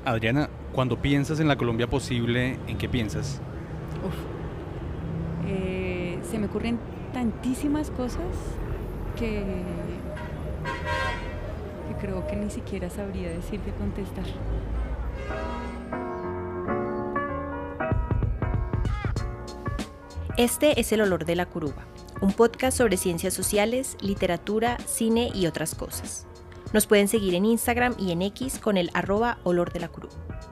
Adriana, cuando piensas en la Colombia posible, ¿en qué piensas? Uf, se me ocurren tantísimas cosas que, que creo que ni siquiera sabría decir qué contestar. Este es El Olor de la Curuba, un podcast sobre ciencias sociales, literatura, cine y otras cosas. Nos pueden seguir en Instagram y en X con el @olor de la curuba.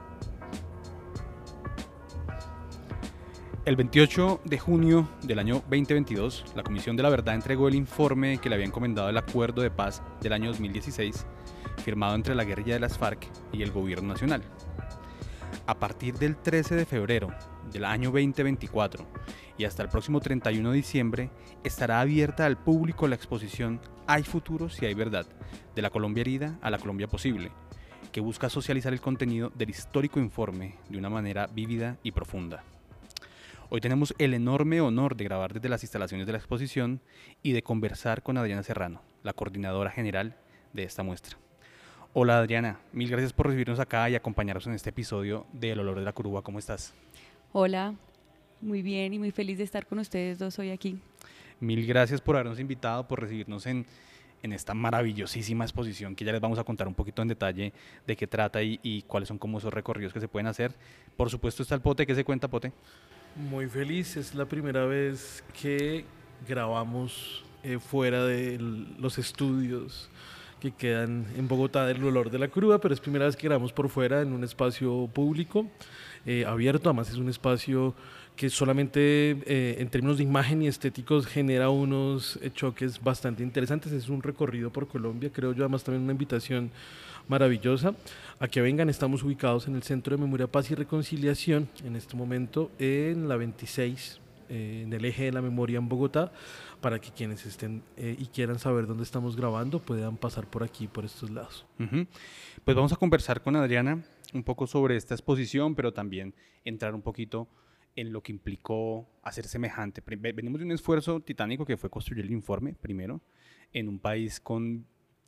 El 28 de junio del año 2022, la Comisión de la Verdad entregó el informe que le había encomendado el Acuerdo de Paz del año 2016, firmado entre la guerrilla de las FARC y el Gobierno Nacional. A partir del 13 de febrero del año 2024 y hasta el próximo 31 de diciembre, estará abierta al público la exposición Hay futuro si hay verdad, de la Colombia herida a la Colombia posible, que busca socializar el contenido del histórico informe de una manera vívida y profunda. Hoy tenemos el enorme honor de grabar desde las instalaciones de la exposición y de conversar con Adriana Serrano, la coordinadora general de esta muestra. Hola Adriana, mil gracias por recibirnos acá y acompañarnos en este episodio de El Olor de la Curuba. ¿Cómo estás? Hola, muy bien y muy feliz de estar con ustedes dos hoy aquí. Mil gracias por habernos invitado, por recibirnos en esta maravillosísima exposición que ya les vamos a contar un poquito en detalle de qué trata y cuáles son como esos recorridos que se pueden hacer. Por supuesto está el Pote. ¿Qué se cuenta, Pote? Muy feliz, es la primera vez que grabamos fuera de los estudios que quedan en Bogotá del Olor de la Curuba, pero es primera vez que grabamos por fuera en un espacio público, abierto. Además es un espacio que solamente en términos de imagen y estéticos genera unos choques bastante interesantes. Es un recorrido por Colombia, creo yo, además también una invitación maravillosa a que vengan. Estamos ubicados en el Centro de Memoria, Paz y Reconciliación, en este momento en la 26, en el eje de la memoria en Bogotá, para que quienes estén y quieran saber dónde estamos grabando puedan pasar por aquí, por estos lados. Pues vamos a conversar con Adriana un poco sobre esta exposición, pero también entrar un poquito en lo que implicó hacer semejante. Venimos de un esfuerzo titánico que fue construir el informe primero en un país con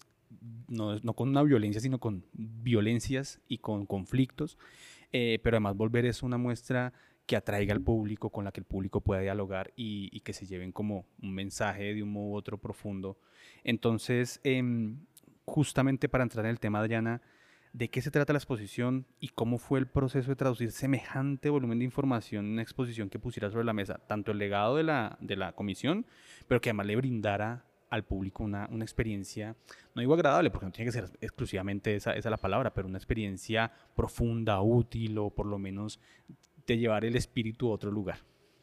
no con una violencia, sino con violencias y con conflictos, pero además volver eso una muestra que atraiga al público, con la que el público pueda dialogar y que se lleven como un mensaje de un modo u otro profundo. Entonces, justamente para entrar en el tema, Adriana, ¿de qué se trata la exposición y cómo fue el proceso de traducir semejante volumen de información en una exposición que pusiera sobre la mesa tanto el legado de la comisión, pero que además le brindara al público una experiencia, no digo agradable, porque no tiene que ser exclusivamente esa es la palabra, pero una experiencia profunda, útil, o por lo menos de llevar el espíritu a otro lugar?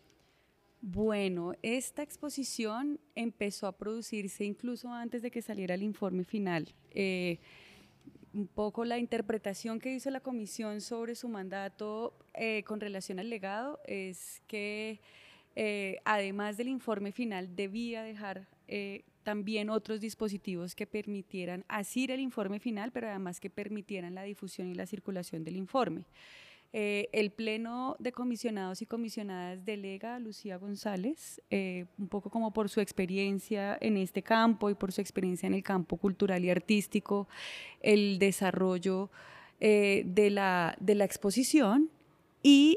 Bueno, esta exposición empezó a producirse incluso antes de que saliera el informe final. Un poco la interpretación que hizo la comisión sobre su mandato con relación al legado es que además del informe final debía dejar también otros dispositivos que permitieran asir el informe final, pero además que permitieran la difusión y la circulación del informe. El Pleno de Comisionados y Comisionadas delega a Lucía González, un poco como por su experiencia en este campo y por su experiencia en el campo cultural y artístico, el desarrollo de la exposición y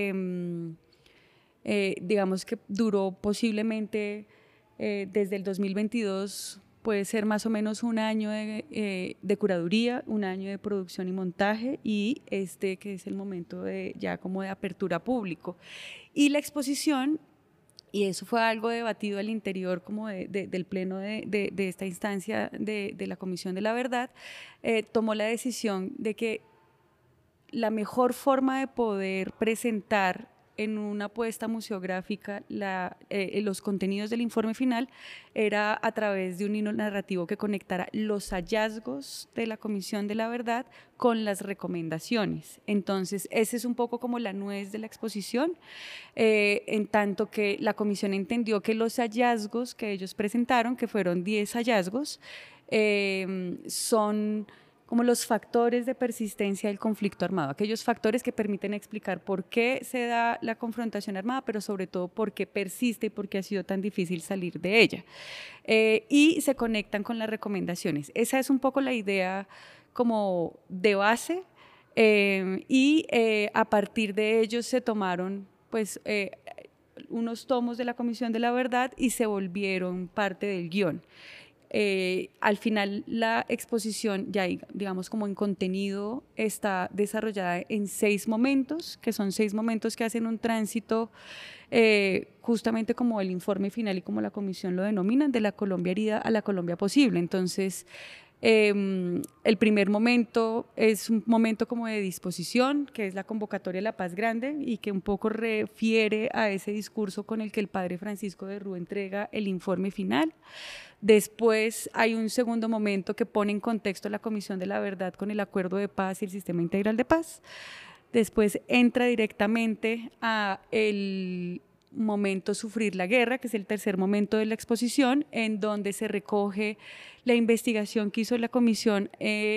digamos que duró posiblemente desde el 2022, puede ser más o menos un año de curaduría, un año de producción y montaje y que es el momento de ya como de apertura público. Y la exposición, y eso fue algo debatido al interior como del pleno de esta instancia de la Comisión de la Verdad, tomó la decisión de que la mejor forma de poder presentar en una apuesta museográfica los contenidos del informe final era a través de un hilo narrativo que conectara los hallazgos de la Comisión de la Verdad con las recomendaciones. Entonces, ese es un poco como la nuez de la exposición, en tanto que la Comisión entendió que los hallazgos que ellos presentaron, que fueron 10 hallazgos, son como los factores de persistencia del conflicto armado, aquellos factores que permiten explicar por qué se da la confrontación armada, pero sobre todo por qué persiste y por qué ha sido tan difícil salir de ella. Y se conectan con las recomendaciones. Esa es un poco la idea como de base. A partir de ellos se tomaron pues, unos tomos de la Comisión de la Verdad y se volvieron parte del guión. Al final la exposición, ya digamos como en contenido, está desarrollada en 6 momentos, que son 6 momentos que hacen un tránsito justamente como el informe final y como la comisión lo denominan, de la Colombia herida a la Colombia posible. Entonces, el primer momento es un momento como de disposición, que es la convocatoria de la Paz Grande y que un poco refiere a ese discurso con el que el padre Francisco de Rú entrega el informe final. Después hay un segundo momento que pone en contexto la Comisión de la Verdad con el Acuerdo de Paz y el Sistema Integral de Paz. Después entra directamente a el momento Sufrir la Guerra, que es el tercer momento de la exposición, en donde se recoge la investigación que hizo la comisión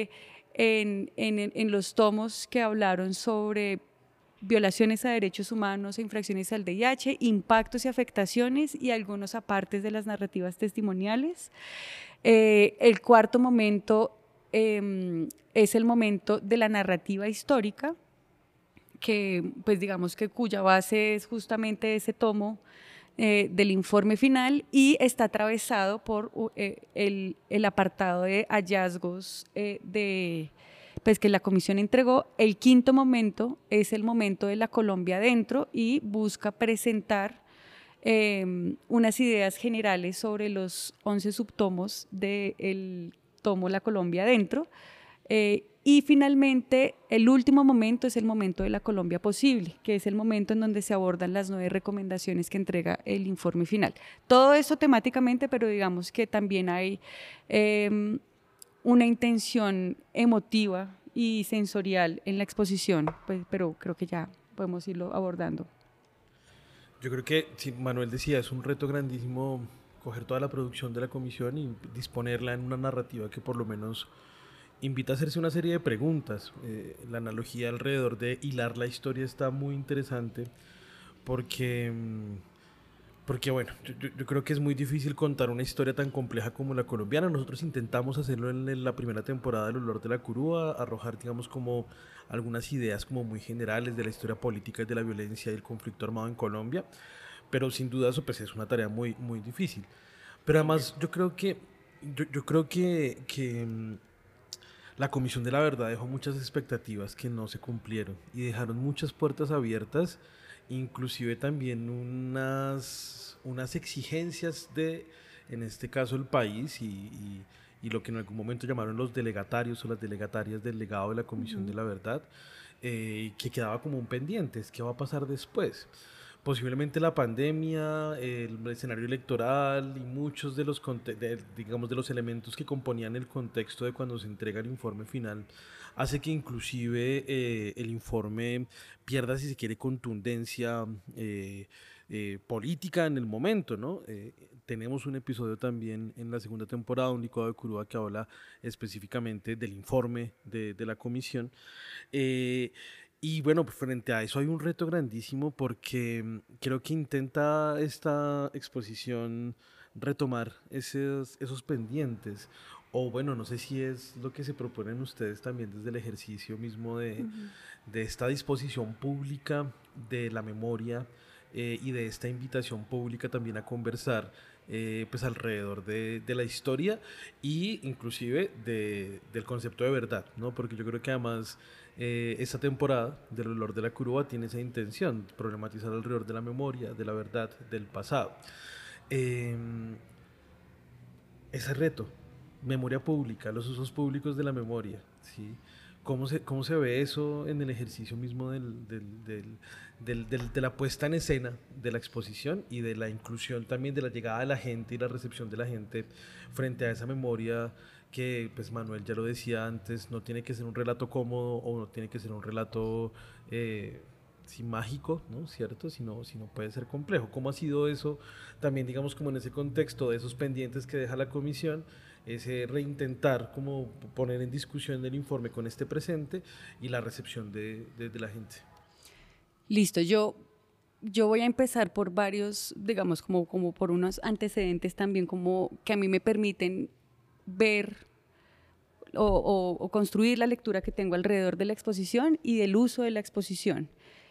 en los tomos que hablaron sobre violaciones a derechos humanos e infracciones al VIH, impactos y afectaciones y algunos apartes de las narrativas testimoniales. El cuarto momento es el momento de la narrativa histórica, que pues digamos que cuya base es justamente ese tomo del informe final y está atravesado por el apartado de hallazgos pues que la comisión entregó. El quinto momento es el momento de la Colombia adentro y busca presentar unas ideas generales sobre los 11 subtomos del tomo La Colombia adentro. Y finalmente, el último momento es el momento de la Colombia posible, que es el momento en donde se abordan las 9 recomendaciones que entrega el informe final. Todo eso temáticamente, pero digamos que también hay una intención emotiva y sensorial en la exposición, pues, pero creo que ya podemos irlo abordando. Yo creo que, sí, Manuel decía, es un reto grandísimo coger toda la producción de la comisión y disponerla en una narrativa que por lo menos invita a hacerse una serie de preguntas. La analogía alrededor de hilar la historia está muy interesante porque bueno, yo creo que es muy difícil contar una historia tan compleja como la colombiana. Nosotros intentamos hacerlo en la primera temporada del Olor de la Curúa, arrojar, digamos, como algunas ideas como muy generales de la historia política y de la violencia y el conflicto armado en Colombia, pero sin duda eso pues es una tarea muy, muy difícil. Pero además yo creo que la Comisión de la Verdad dejó muchas expectativas que no se cumplieron y dejaron muchas puertas abiertas, inclusive también unas exigencias de, en este caso, el país y lo que en algún momento llamaron los delegatarios o las delegatarias del legado de la Comisión de la Verdad, que quedaba como un pendiente. ¿Qué va a pasar después? Posiblemente la pandemia, el escenario electoral y muchos de los, digamos, de los elementos que componían el contexto de cuando se entrega el informe final hace que inclusive el informe pierda, si se quiere, contundencia política en el momento, ¿no? Tenemos un episodio también en la segunda temporada, un licuado de Curúa, que habla específicamente del informe de la comisión. Y bueno, pues frente a eso hay un reto grandísimo porque creo que intenta esta exposición retomar esos pendientes. O bueno, no sé si es lo que se proponen ustedes también desde el ejercicio mismo de esta disposición pública de la memoria y de esta invitación pública también a conversar pues alrededor de la historia y inclusive del concepto de verdad, ¿no? Porque yo creo que además esta temporada del Olor de la Curúa tiene esa intención, problematizar alrededor de la memoria, de la verdad, del pasado. Ese reto, memoria pública, los usos públicos de la memoria, ¿sí? ¿Cómo se ve eso en el ejercicio mismo de la puesta en escena de la exposición y de la inclusión también de la llegada de la gente y la recepción de la gente frente a esa memoria que, pues Manuel ya lo decía antes, no tiene que ser un relato cómodo o no tiene que ser un relato sí, mágico, ¿no? ¿Cierto? Sino puede ser complejo. ¿Cómo ha sido eso también, digamos, como en ese contexto de esos pendientes que deja la comisión? Ese reintentar como poner en discusión el informe con este presente y la recepción de la gente. Listo, yo voy a empezar por varios, digamos, como por unos antecedentes también como que a mí me permiten ver o construir la lectura que tengo alrededor de la exposición y del uso de la exposición.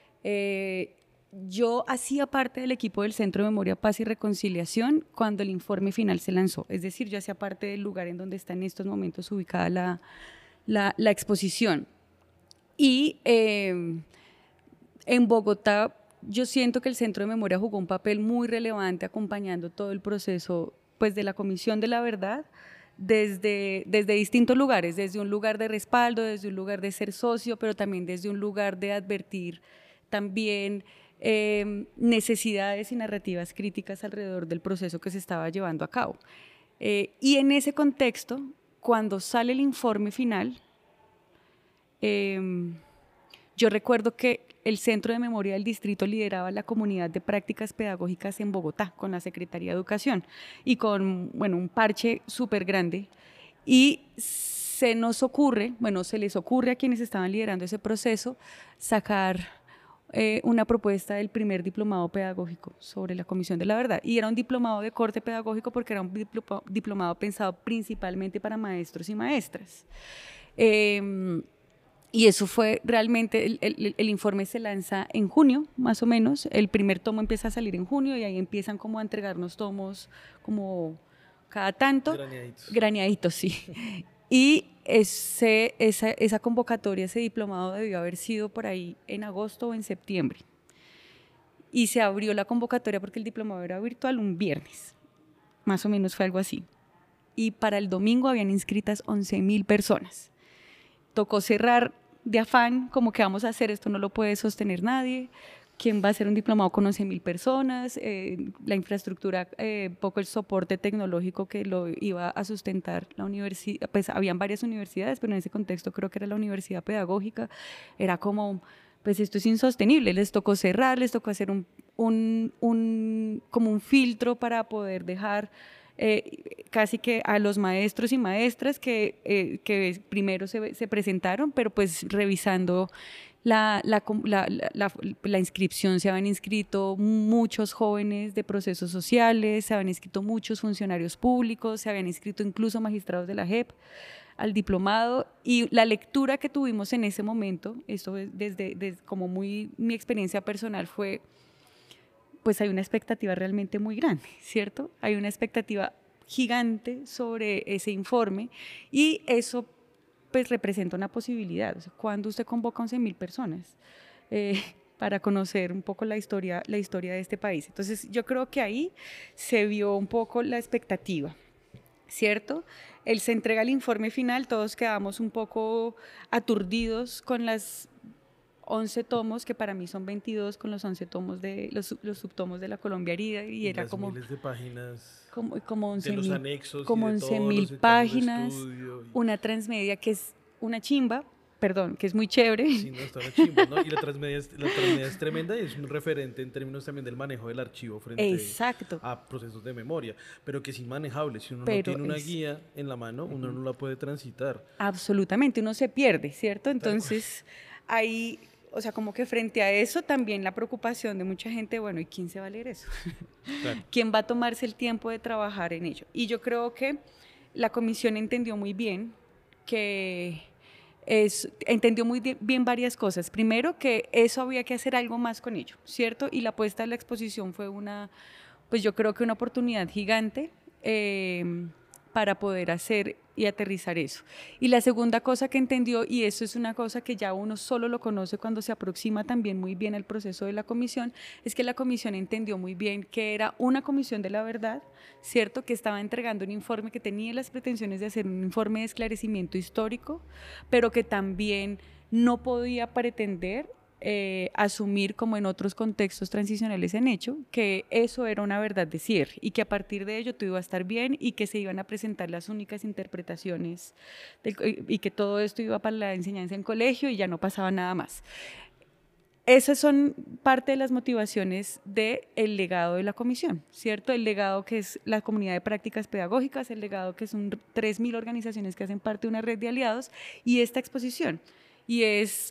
Yo hacía parte del equipo del Centro de Memoria, Paz y Reconciliación cuando el informe final se lanzó, es decir, yo hacía parte del lugar en donde está en estos momentos ubicada la exposición. Y en Bogotá yo siento que el Centro de Memoria jugó un papel muy relevante acompañando todo el proceso pues, de la Comisión de la Verdad desde distintos lugares, desde un lugar de respaldo, desde un lugar de ser socio, pero también desde un lugar de advertir también necesidades y narrativas críticas alrededor del proceso que se estaba llevando a cabo. Y en ese contexto, cuando sale el informe final, yo recuerdo que el Centro de Memoria del Distrito lideraba la comunidad de prácticas pedagógicas en Bogotá con la Secretaría de Educación y con un parche súper grande. Y se les ocurre a quienes estaban liderando ese proceso sacar una propuesta del primer diplomado pedagógico sobre la Comisión de la Verdad. Y era un diplomado de corte pedagógico porque era un diplomado pensado principalmente para maestros y maestras. Y eso fue realmente, el informe se lanza en junio, más o menos. El primer tomo empieza a salir en junio y ahí empiezan como a entregarnos tomos como cada tanto. Graneaditos, sí. Y esa convocatoria, ese diplomado debió haber sido por ahí en agosto o en septiembre. Y se abrió la convocatoria porque el diplomado era virtual un viernes. Más o menos fue algo así. Y para el domingo habían inscritas 11.000 personas. Tocó cerrar de afán, como que vamos a hacer esto, no lo puede sostener nadie. ¿Quién va a hacer un diplomado con 11.000 personas? La infraestructura, poco el soporte tecnológico que lo iba a sustentar la universidad. Pues habían varias universidades, pero en ese contexto creo que era la universidad pedagógica. Era como, pues esto es insostenible. Les tocó cerrar, les tocó hacer como un filtro para poder dejar casi que a los maestros y maestras que primero se presentaron, pero pues revisando la inscripción, se habían inscrito muchos jóvenes de procesos sociales, se habían inscrito muchos funcionarios públicos, se habían inscrito incluso magistrados de la JEP al diplomado, y la lectura que tuvimos en ese momento, esto desde como mi experiencia personal fue, pues hay una expectativa realmente muy grande, ¿cierto? Hay una expectativa gigante sobre ese informe y eso pues representa una posibilidad. O sea, cuando usted convoca a 11.000 personas para conocer un poco la historia de este país. Entonces yo creo que ahí se vio un poco la expectativa, ¿cierto? Él se entrega el informe final, todos quedamos un poco aturdidos con las 11 tomos, que para mí son 22, con los 11 tomos de los subtomos de la Colombia herida, y era las como miles de páginas como 11.000, de los anexos, como y de 11.000 páginas, una transmedia que es una chimba, perdón, que es muy chévere. Sí, no, está una chimba, ¿no? Y la transmedia es tremenda y es un referente en términos también del manejo del archivo frente a procesos de memoria, pero que es inmanejable. Si uno no tiene una guía en la mano, uno no la puede transitar. Absolutamente, uno se pierde, ¿cierto? Entonces, ahí, o sea, como que frente a eso también la preocupación de mucha gente, bueno, ¿y quién se va a leer eso? Claro. ¿Quién va a tomarse el tiempo de trabajar en ello? Y yo creo que la comisión entendió muy bien entendió muy bien varias cosas. Primero, que eso había que hacer algo más con ello, ¿cierto? Y la puesta de la exposición fue pues yo creo que una oportunidad gigante para poder hacer y aterrizar eso. Y la segunda cosa que entendió, y eso es una cosa que ya uno solo lo conoce cuando se aproxima también muy bien al proceso de la comisión, es que la comisión entendió muy bien que era una comisión de la verdad, ¿cierto? Que estaba entregando un informe que tenía las pretensiones de hacer un informe de esclarecimiento histórico, pero que también no podía pretender asumir, como en otros contextos transicionales han hecho, que eso era una verdad de cierre y que a partir de ello todo iba a estar bien y que se iban a presentar las únicas interpretaciones y que todo esto iba para la enseñanza en colegio y ya no pasaba nada más. Esas son parte de las motivaciones del legado de la comisión, ¿cierto? El legado que es la comunidad de prácticas pedagógicas, el legado que son 3.000 organizaciones que hacen parte de una red de aliados y esta exposición. Y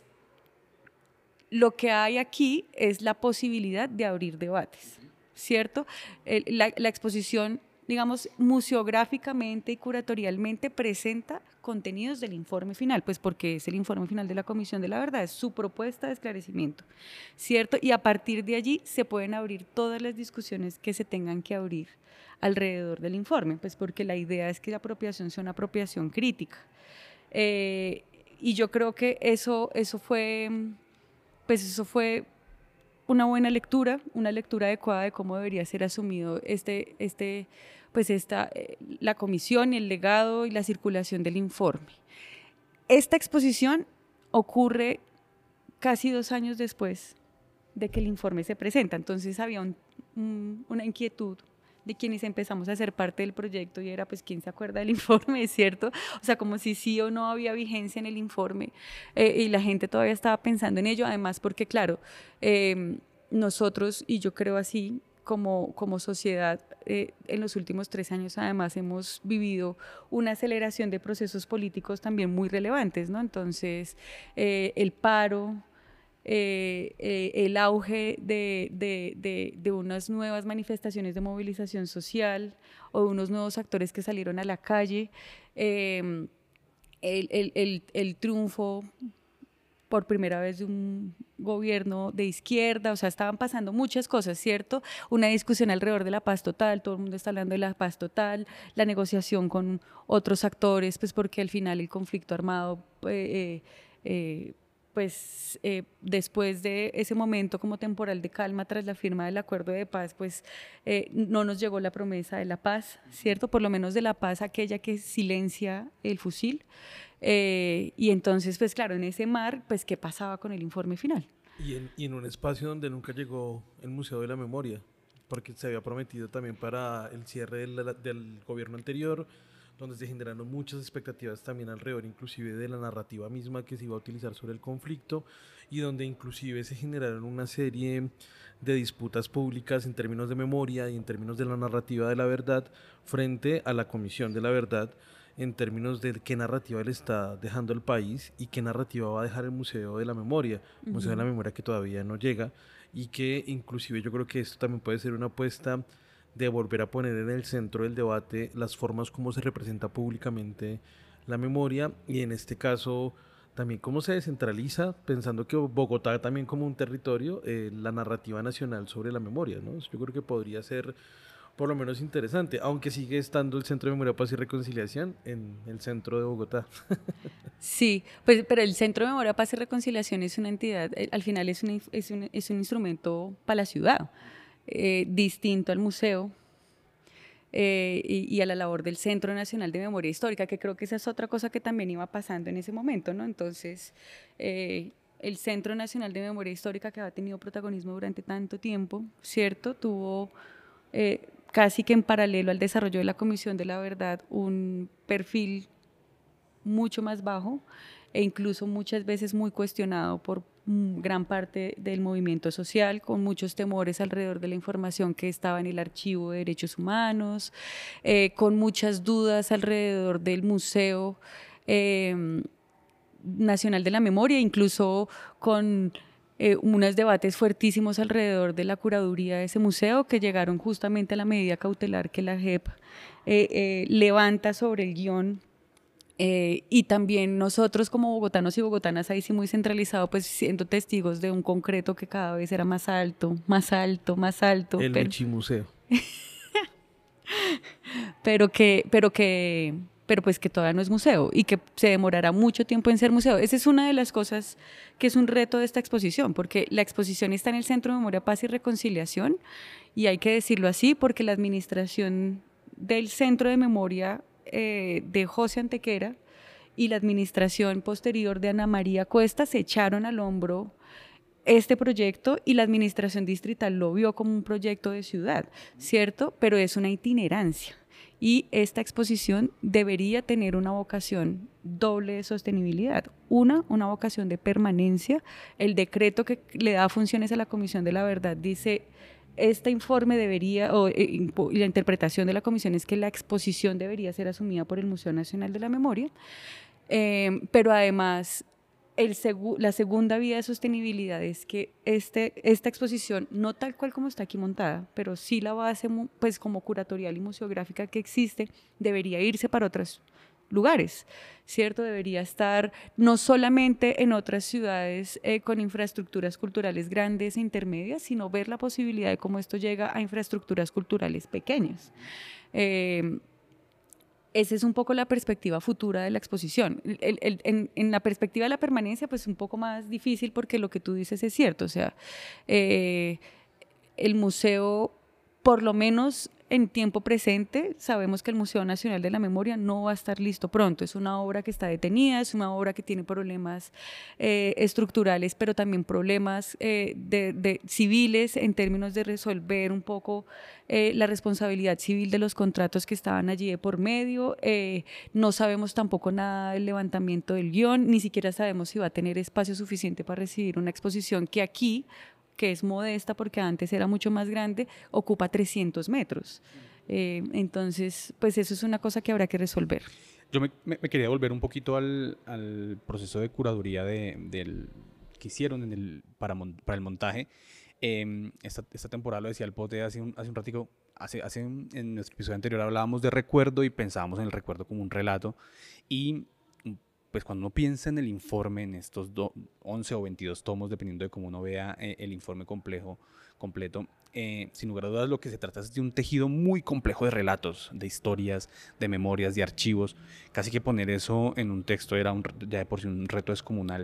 lo que hay aquí es la posibilidad de abrir debates, ¿cierto? La exposición, digamos, museográficamente y curatorialmente presenta contenidos del informe final, pues porque es el informe final de la Comisión de la Verdad, es su propuesta de esclarecimiento, ¿cierto? Y a partir de allí se pueden abrir todas las discusiones que se tengan que abrir alrededor del informe, pues porque la idea es que la apropiación sea una apropiación crítica. Y yo creo que eso fue una buena lectura, una lectura adecuada de cómo debería ser asumido la comisión, el legado y la circulación del informe. Esta exposición ocurre casi 2 años después de que el informe se presenta, entonces había una inquietud de quienes empezamos a ser parte del proyecto y era pues quién se acuerda del informe, ¿cierto? O sea, como si sí o no había vigencia en el informe y la gente todavía estaba pensando en ello, además porque claro, nosotros, y yo creo así, como sociedad, en los últimos 3 años además hemos vivido una aceleración de procesos políticos también muy relevantes, ¿no? Entonces, el paro, el auge de unas nuevas manifestaciones de movilización social o de unos nuevos actores que salieron a la calle, el triunfo por primera vez de un gobierno de izquierda, o sea, estaban pasando muchas cosas, ¿cierto? Una discusión alrededor de la paz total, todo el mundo está hablando de la paz total, la negociación con otros actores, pues porque al final el conflicto armado, después de ese momento como temporal de calma tras la firma del acuerdo de paz, pues no nos llegó la promesa de la paz, ¿cierto? Por lo menos de la paz aquella que silencia el fusil. Y entonces, pues claro, en ese mar, pues ¿qué pasaba con el informe final? Y en un espacio donde nunca llegó el Museo de la Memoria, porque se había prometido también para el cierre del gobierno anterior, donde se generaron muchas expectativas también alrededor inclusive de la narrativa misma que se iba a utilizar sobre el conflicto y donde inclusive se generaron una serie de disputas públicas en términos de memoria y en términos de la narrativa de la verdad frente a la Comisión de la Verdad, en términos de qué narrativa le está dejando el país y qué narrativa va a dejar el Museo de la Memoria, Museo de la Memoria que todavía no llega y que inclusive yo creo que esto también puede ser una apuesta de volver a poner en el centro del debate las formas como se representa públicamente la memoria y en este caso también cómo se descentraliza, pensando que Bogotá también como un territorio, la narrativa nacional sobre la memoria, ¿no? Yo creo que podría ser por lo menos interesante, aunque sigue estando el Centro de Memoria, Paz y Reconciliación en el centro de Bogotá. Sí, pues, pero el Centro de Memoria, Paz y Reconciliación es una entidad, al final es un instrumento para la ciudad, distinto al museo y a la labor del Centro Nacional de Memoria Histórica, que creo que esa es otra cosa que también iba pasando en ese momento, ¿no? Entonces, el Centro Nacional de Memoria Histórica, que ha tenido protagonismo durante tanto tiempo, ¿cierto? Tuvo casi que en paralelo al desarrollo de la Comisión de la Verdad un perfil mucho más bajo e incluso muchas veces muy cuestionado por gran parte del movimiento social, con muchos temores alrededor de la información que estaba en el Archivo de Derechos Humanos, con muchas dudas alrededor del Museo Nacional de la Memoria, incluso con unos debates fuertísimos alrededor de la curaduría de ese museo que llegaron justamente a la medida cautelar que la JEP levanta sobre el guión. Y también nosotros como bogotanos y bogotanas ahí sí muy centralizado, pues siendo testigos de un concreto que cada vez era más alto, más alto, más alto. El Michimuseo. Pero pues que todavía no es museo y que se demorará mucho tiempo en ser museo. Esa es una de las cosas que es un reto de esta exposición, porque la exposición está en el Centro de Memoria, Paz y Reconciliación, y hay que decirlo así porque la administración del Centro de Memoria de José Antequera y la administración posterior de Ana María Cuesta se echaron al hombro este proyecto y la administración distrital lo vio como un proyecto de ciudad, ¿cierto? Pero es una itinerancia y esta exposición debería tener una vocación doble de sostenibilidad. Una vocación de permanencia. El decreto que le da funciones a la Comisión de la Verdad dice: este informe debería, y la interpretación de la comisión es que la exposición debería ser asumida por el Museo Nacional de la Memoria, pero además la segunda vía de sostenibilidad es que esta exposición, no tal cual como está aquí montada, pero sí la base pues como curatorial y museográfica que existe, debería irse para otras lugares, ¿cierto? Debería estar no solamente en otras ciudades con infraestructuras culturales grandes e intermedias, sino ver la posibilidad de cómo esto llega a infraestructuras culturales pequeñas. Esa es un poco la perspectiva futura de la exposición. En la perspectiva de la permanencia, pues un poco más difícil porque lo que tú dices es cierto. O sea, el museo, por lo menos en tiempo presente, sabemos que el Museo Nacional de la Memoria no va a estar listo pronto. Es una obra que está detenida, es una obra que tiene problemas estructurales, pero también problemas de civiles en términos de resolver un poco la responsabilidad civil de los contratos que estaban allí de por medio. No sabemos tampoco nada del levantamiento del guión, ni siquiera sabemos si va a tener espacio suficiente para recibir una exposición que aquí, que es modesta porque antes era mucho más grande, ocupa 300 metros. Entonces, pues eso es una cosa que habrá que resolver. Yo me quería volver un poquito al proceso de curaduría que hicieron para el montaje. Esta temporada, lo decía el Pote hace un ratico, en nuestro episodio anterior hablábamos de recuerdo y pensábamos en el recuerdo como un relato, y pues cuando uno piensa en el informe, en estos 11 o 22 tomos, dependiendo de cómo uno vea el informe completo, sin lugar a dudas lo que se trata es de un tejido muy complejo de relatos, de historias, de memorias, de archivos. Casi que poner eso en un texto era ya de por sí un reto descomunal.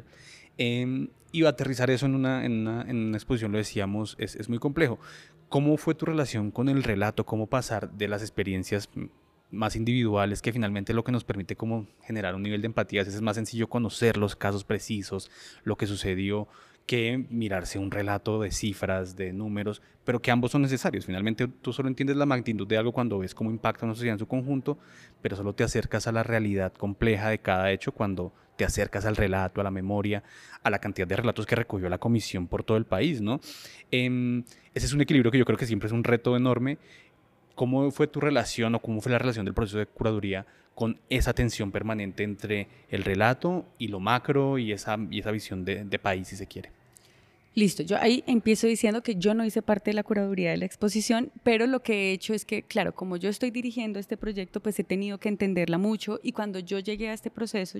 Y aterrizar eso en una exposición, lo decíamos, es muy complejo. ¿Cómo fue tu relación con el relato? ¿Cómo pasar de las experiencias más individuales, que finalmente lo que nos permite como generar un nivel de empatía? Es más sencillo conocer los casos precisos, lo que sucedió, que mirarse un relato de cifras, de números, pero que ambos son necesarios. Finalmente tú solo entiendes la magnitud de algo cuando ves cómo impacta una sociedad en su conjunto, pero solo te acercas a la realidad compleja de cada hecho cuando te acercas al relato, a la memoria, a la cantidad de relatos que recogió la comisión por todo el país, ¿no? Ese es un equilibrio que yo creo que siempre es un reto enorme. ¿Cómo fue tu relación o cómo fue la relación del proceso de curaduría con esa tensión permanente entre el relato y lo macro y esa visión de país, si se quiere? Listo, yo ahí empiezo diciendo que yo no hice parte de la curaduría de la exposición, pero lo que he hecho es que, claro, como yo estoy dirigiendo este proyecto, pues he tenido que entenderla mucho, y cuando yo llegué a este proceso,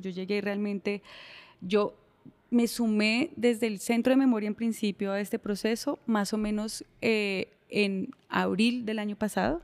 yo me sumé desde el Centro de Memoria en principio a este proceso, más o menos en abril del año pasado,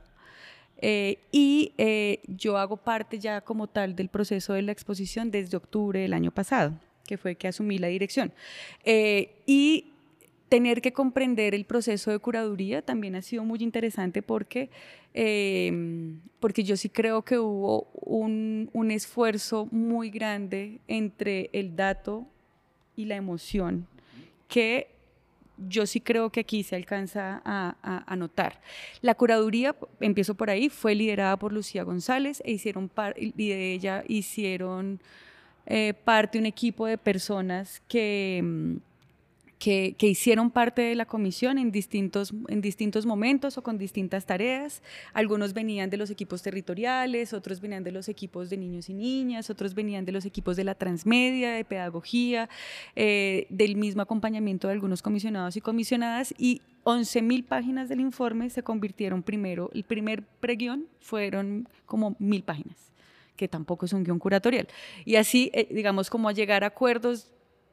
yo hago parte ya como tal del proceso de la exposición desde octubre del año pasado, que fue que asumí la dirección. Y tener que comprender el proceso de curaduría también ha sido muy interesante porque yo sí creo que hubo un esfuerzo muy grande entre el dato y la emoción, que yo sí creo que aquí se alcanza a notar. La curaduría, empiezo por ahí, fue liderada por Lucía González y de ella hicieron parte un equipo de personas que hicieron parte de la comisión en distintos momentos o con distintas tareas. Algunos venían de los equipos territoriales, otros venían de los equipos de niños y niñas, otros venían de los equipos de la transmedia, de pedagogía, del mismo acompañamiento de algunos comisionados y comisionadas, y 11.000 páginas del informe se convirtieron el primer preguión fueron como 1.000 páginas, que tampoco es un guión curatorial. Y así, digamos, como a llegar a acuerdos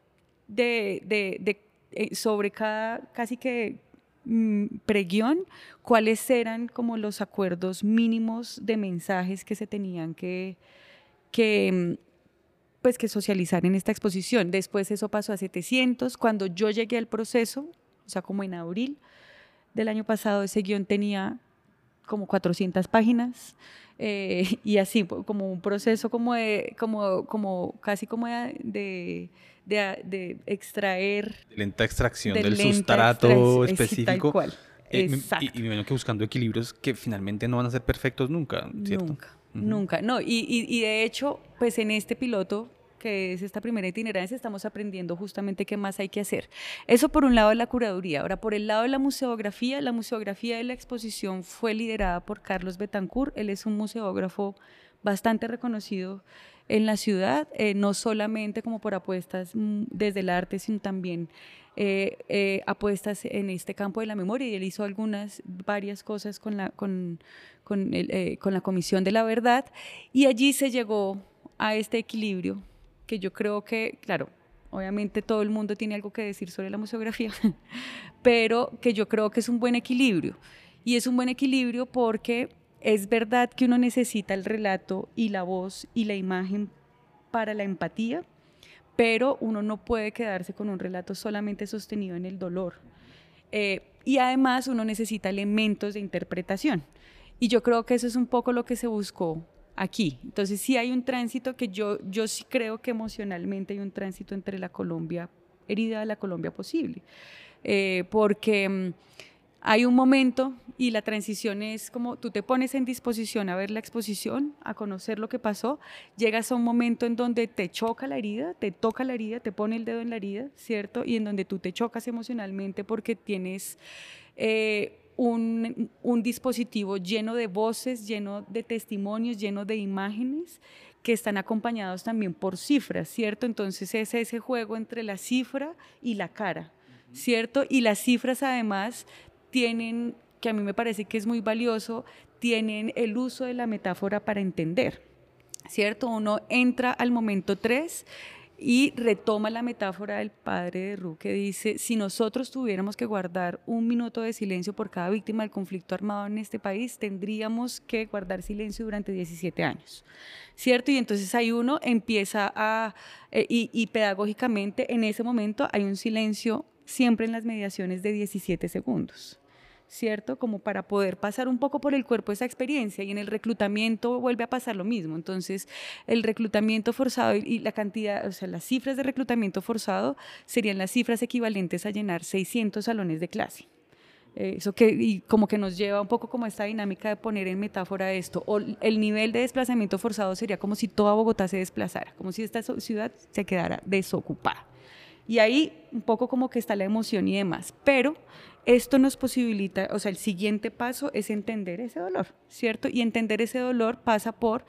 sobre cada casi que preguión, cuáles eran como los acuerdos mínimos de mensajes que se tenían que socializar en esta exposición. Después eso pasó a 700. Cuando yo llegué al proceso, o sea, como en abril del año pasado, ese guión tenía como 400 páginas, y así como un proceso casi como de extraer. De lenta extracción del sustrato específico. Tal cual. Exacto. Y me imagino que buscando equilibrios que finalmente no van a ser perfectos nunca, ¿cierto? Nunca. No, y de hecho, pues en este piloto, que es esta primera itinerancia, estamos aprendiendo justamente qué más hay que hacer. Eso por un lado de la curaduría. Ahora, por el lado de la museografía de la exposición fue liderada por Carlos Betancourt. Él es un museógrafo bastante reconocido en la ciudad, no solamente como por apuestas desde el arte, sino también apuestas en este campo de la memoria, y él hizo varias cosas con la Comisión de la Verdad, y allí se llegó a este equilibrio, que yo creo que, claro, obviamente todo el mundo tiene algo que decir sobre la museografía, pero que yo creo que es un buen equilibrio. Y es un buen equilibrio porque es verdad que uno necesita el relato y la voz y la imagen para la empatía, pero uno no puede quedarse con un relato solamente sostenido en el dolor. Y además uno necesita elementos de interpretación. Y yo creo que eso es un poco lo que se buscó aquí. Entonces sí hay un tránsito que yo sí creo que emocionalmente hay un tránsito entre la Colombia herida a la Colombia posible. Porque hay un momento y la transición es como tú te pones en disposición a ver la exposición, a conocer lo que pasó, llegas a un momento en donde te choca la herida, te toca la herida, te pone el dedo en la herida, ¿cierto? Y en donde tú te chocas emocionalmente porque tienes un dispositivo lleno de voces, lleno de testimonios, lleno de imágenes que están acompañados también por cifras, ¿cierto? Entonces es ese juego entre la cifra y la cara, ¿cierto? Y las cifras además tienen, que a mí me parece que es muy valioso, tienen el uso de la metáfora para entender, ¿cierto? Uno entra al momento 3 y retoma la metáfora del padre de Ru que dice, si nosotros tuviéramos que guardar 1 minuto de silencio por cada víctima del conflicto armado en este país, tendríamos que guardar silencio durante 17 años, ¿cierto? Y entonces ahí uno empieza y pedagógicamente en ese momento hay un silencio siempre en las mediaciones de 17 segundos. ¿Cierto? Como para poder pasar un poco por el cuerpo esa experiencia, y en el reclutamiento vuelve a pasar lo mismo. Entonces, el reclutamiento forzado y la cantidad, o sea, las cifras de reclutamiento forzado serían las cifras equivalentes a llenar 600 salones de clase. Eso que, y como que nos lleva un poco como esta dinámica de poner en metáfora esto, o el nivel de desplazamiento forzado sería como si toda Bogotá se desplazara, como si esta ciudad se quedara desocupada. Y ahí un poco como que está la emoción y demás, pero esto nos posibilita, o sea, el siguiente paso es entender ese dolor, ¿cierto? Y entender ese dolor pasa por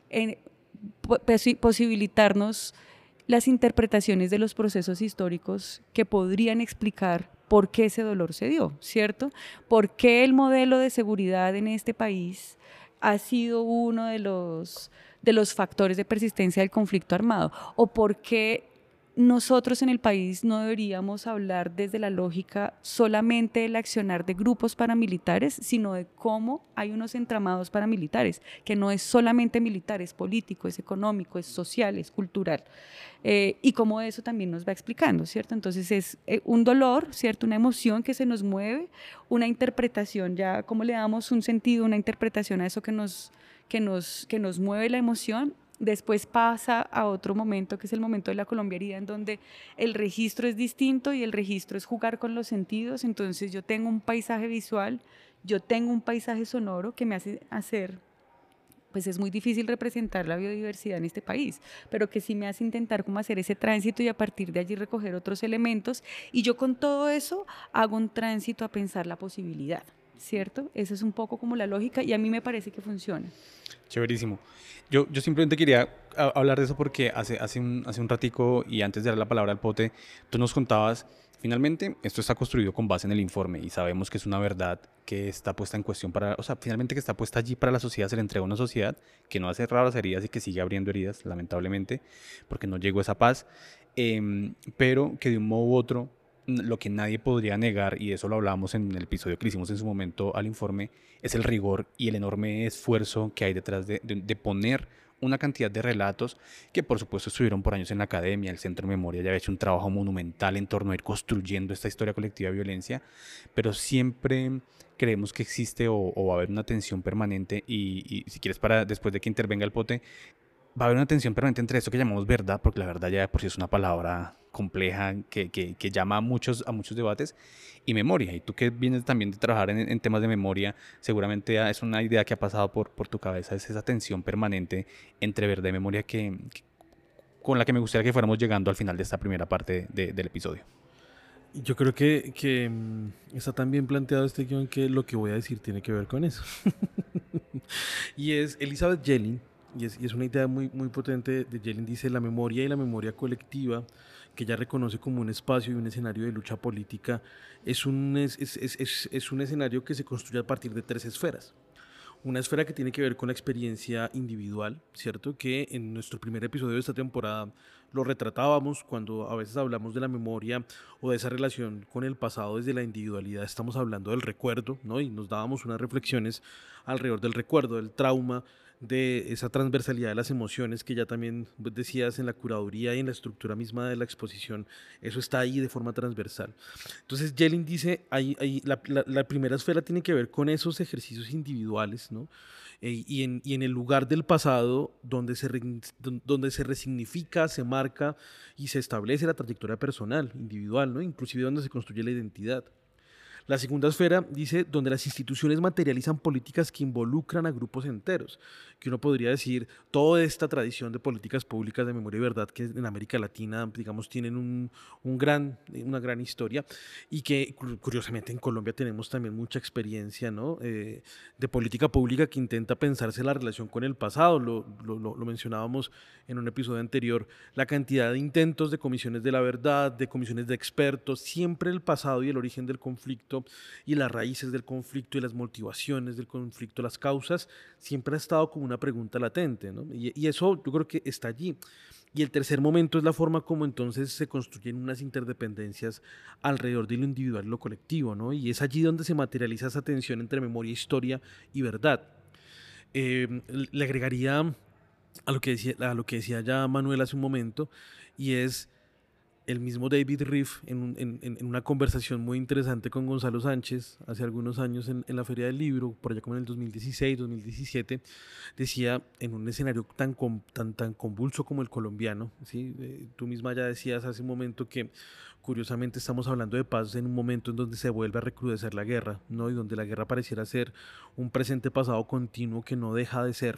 posibilitarnos las interpretaciones de los procesos históricos que podrían explicar por qué ese dolor se dio, ¿cierto? ¿Por qué el modelo de seguridad en este país ha sido uno de los factores de persistencia del conflicto armado? ¿O por qué nosotros en el país no deberíamos hablar desde la lógica solamente del accionar de grupos paramilitares, sino de cómo hay unos entramados paramilitares, que no es solamente militar, es político, es económico, es social, es cultural, y cómo eso también nos va explicando, ¿cierto? Entonces es un dolor, ¿cierto? Una emoción que se nos mueve, una interpretación, ya cómo le damos un sentido, una interpretación a eso que nos mueve la emoción. Después pasa a otro momento, que es el momento de la Colombia herida, en donde el registro es distinto y el registro es jugar con los sentidos. Entonces yo tengo un paisaje visual, yo tengo un paisaje sonoro que me hace hacer, pues es muy difícil representar la biodiversidad en este país, pero que sí me hace intentar como hacer ese tránsito y a partir de allí recoger otros elementos. Y yo con todo eso hago un tránsito a pensar la posibilidad, ¿cierto? Esa es un poco como la lógica y a mí me parece que funciona. Chéverísimo. Yo simplemente quería hablar de eso porque hace un ratico y antes de dar la palabra al Pote, tú nos contabas, finalmente esto está construido con base en el informe y sabemos que es una verdad que está puesta en cuestión o sea, finalmente que está puesta allí para la sociedad, se le entrega a una sociedad que no ha cerrado las heridas y que sigue abriendo heridas, lamentablemente, porque no llegó esa paz, pero que de un modo u otro, lo que nadie podría negar, y eso lo hablábamos en el episodio que hicimos en su momento al informe, es el rigor y el enorme esfuerzo que hay detrás de poner una cantidad de relatos que por supuesto estuvieron por años en la academia. El Centro de Memoria ya había hecho un trabajo monumental en torno a ir construyendo esta historia colectiva de violencia, pero siempre creemos que existe o va a haber una tensión permanente y si quieres, para después de que intervenga el Pote, va a haber una tensión permanente entre esto que llamamos verdad, porque la verdad ya de por sí es una palabra compleja que llama a muchos debates, y memoria. Y tú que vienes también de trabajar en temas de memoria, seguramente es una idea que ha pasado por tu cabeza, es esa tensión permanente entre verdad y memoria con la que me gustaría que fuéramos llegando al final de esta primera parte del episodio. Yo creo que está tan bien planteado este guión que lo que voy a decir tiene que ver con eso. Y es Elizabeth Yellin, y es una idea muy, muy potente de Yellin. Dice: la memoria y la memoria colectiva, que ella reconoce como un espacio y un escenario de lucha política, es un escenario que se construye a partir de 3 esferas. Una esfera que tiene que ver con la experiencia individual, ¿cierto? Que en nuestro primer episodio de esta temporada lo retratábamos cuando a veces hablamos de la memoria o de esa relación con el pasado desde la individualidad. Estamos hablando del recuerdo, ¿no? Y nos dábamos unas reflexiones alrededor del recuerdo, del trauma, de esa transversalidad de las emociones que ya también decías en la curaduría y en la estructura misma de la exposición, eso está ahí de forma transversal. Entonces Jelin dice, la primera esfera tiene que ver con esos ejercicios individuales, ¿no? Y en el lugar del pasado donde se resignifica, se marca y se establece la trayectoria personal, individual, ¿no? Inclusive donde se construye la identidad. La segunda esfera dice donde las instituciones materializan políticas que involucran a grupos enteros, que uno podría decir toda esta tradición de políticas públicas de memoria y verdad que en América Latina, digamos, tienen una gran historia y que curiosamente en Colombia tenemos también mucha experiencia, ¿no? De política pública que intenta pensarse la relación con el pasado. Lo mencionábamos en un episodio anterior, la cantidad de intentos de comisiones de la verdad, de comisiones de expertos, siempre el pasado y el origen del conflicto y las raíces del conflicto y las motivaciones del conflicto, las causas, siempre ha estado como una pregunta latente, ¿no? Y eso yo creo que está allí. Y el tercer momento es la forma como entonces se construyen unas interdependencias alrededor de lo individual y lo colectivo, ¿no? Y es allí donde se materializa esa tensión entre memoria, historia y verdad. Le agregaría a lo que decía ya Manuel hace un momento, y es el mismo David Riff en una conversación muy interesante con Gonzalo Sánchez hace algunos años en la Feria del Libro, por allá como en el 2016, 2017, decía en un escenario tan convulso como el colombiano, ¿sí? Tú misma ya decías hace un momento que curiosamente estamos hablando de paz en un momento en donde se vuelve a recrudecer la guerra, ¿no? Y donde la guerra pareciera ser un presente pasado continuo que no deja de ser.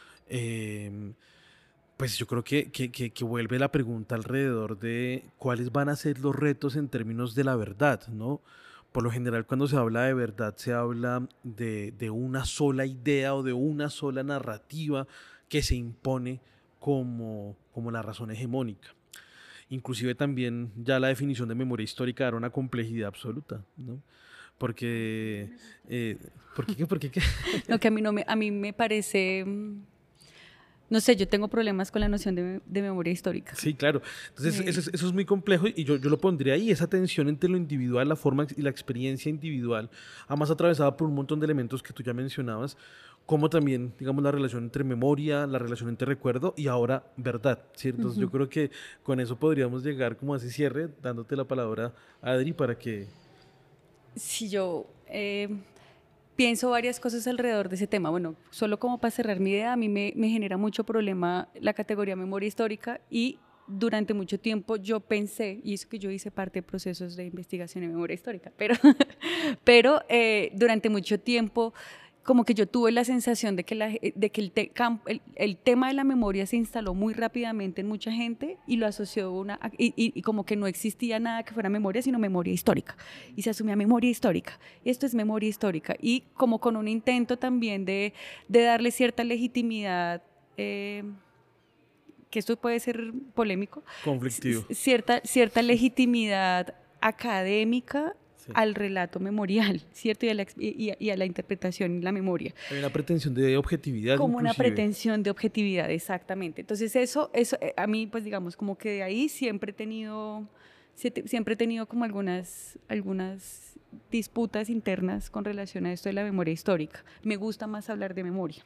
Pues yo creo que vuelve la pregunta alrededor de cuáles van a ser los retos en términos de la verdad, ¿no? Por lo general, cuando se habla de verdad, se habla de una sola idea o de una sola narrativa que se impone como la razón hegemónica. Inclusive también ya la definición de memoria histórica era una complejidad absoluta, ¿no? Porque... ¿Por qué? No, que a mí me parece... No sé, yo tengo problemas con la noción de memoria histórica. Sí, claro. Entonces, eso es muy complejo y yo lo pondría ahí, esa tensión entre lo individual, la forma y la experiencia individual, además atravesada por un montón de elementos que tú ya mencionabas, como también, digamos, la relación entre memoria, la relación entre recuerdo y ahora verdad, ¿cierto? Entonces, yo creo que con eso podríamos llegar como a ese cierre, dándote la palabra, Adri, para que... Sí, yo... pienso varias cosas alrededor de ese tema. Bueno, solo como para cerrar mi idea, a mí me genera mucho problema la categoría memoria histórica y durante mucho tiempo yo pensé, y eso que yo hice parte de procesos de investigación en memoria histórica, pero durante mucho tiempo como que yo tuve la sensación de que el tema de la memoria se instaló muy rápidamente en mucha gente y lo asoció y como que no existía nada que fuera memoria, sino memoria histórica. Y se asumía memoria histórica. Esto es memoria histórica. Y como con un intento también de darle cierta legitimidad, que esto puede ser polémico. Conflictivo. Cierta legitimidad académica, sí, al relato memorial, ¿cierto? Y a la interpretación y la memoria. Hay una pretensión de objetividad. Como inclusive. una pretensión de objetividad, exactamente. Entonces eso a mí, pues digamos, como que de ahí siempre he tenido como algunas disputas internas con relación a esto de la memoria histórica. Me gusta más hablar de memoria.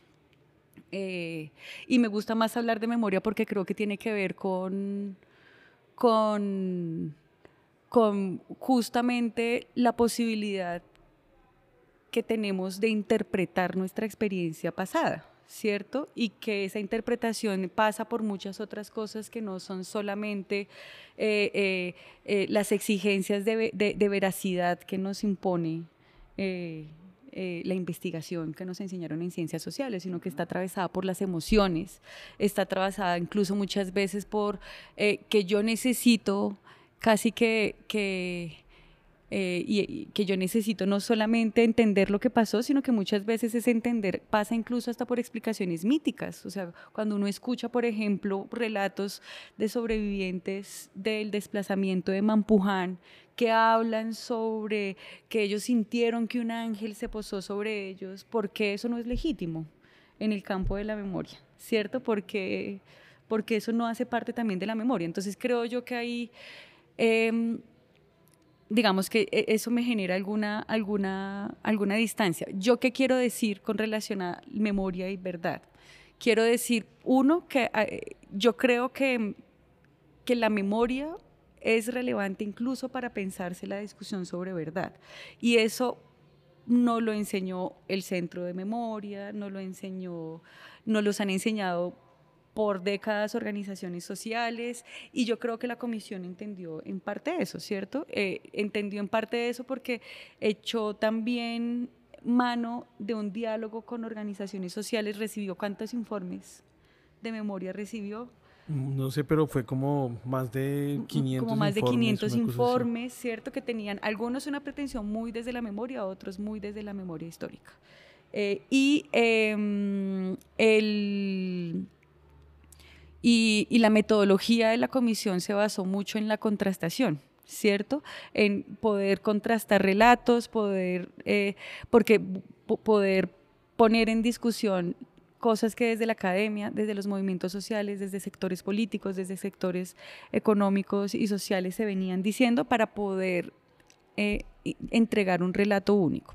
Y me gusta más hablar de memoria porque creo que tiene que ver con justamente la posibilidad que tenemos de interpretar nuestra experiencia pasada, ¿cierto? Y que esa interpretación pasa por muchas otras cosas que no son solamente las exigencias de veracidad que nos impone la investigación que nos enseñaron en ciencias sociales, sino que está atravesada por las emociones, está atravesada incluso muchas veces por que yo necesito casi que y que yo necesito no solamente entender lo que pasó, sino que muchas veces ese entender pasa incluso hasta por explicaciones míticas. O sea, cuando uno escucha, por ejemplo, relatos de sobrevivientes del desplazamiento de Mampuján, que hablan sobre que ellos sintieron que un ángel se posó sobre ellos, ¿por qué eso no es legítimo en el campo de la memoria? ¿Cierto? Porque eso no hace parte también de la memoria. Entonces creo yo que ahí... digamos que eso me genera alguna distancia. ¿Yo qué quiero decir con relación a memoria y verdad? Quiero decir, uno, que yo creo que la memoria es relevante incluso para pensarse la discusión sobre verdad. Y eso no lo enseñó el Centro de Memoria, no los han enseñado por décadas organizaciones sociales, y yo creo que la comisión entendió en parte eso, ¿cierto? Entendió en parte eso porque echó también mano de un diálogo con organizaciones sociales. ¿Recibió cuántos informes de memoria recibió? No sé, pero fue como más de 500 como más de 500 informes, así. ¿cierto? Que tenían algunos una pretensión muy desde la memoria, otros muy desde la memoria histórica. Y la metodología de la comisión se basó mucho en la contrastación, ¿cierto? En poder contrastar relatos, poder poner en discusión cosas que desde la academia, desde los movimientos sociales, desde sectores políticos, desde sectores económicos y sociales se venían diciendo, para poder entregar un relato único.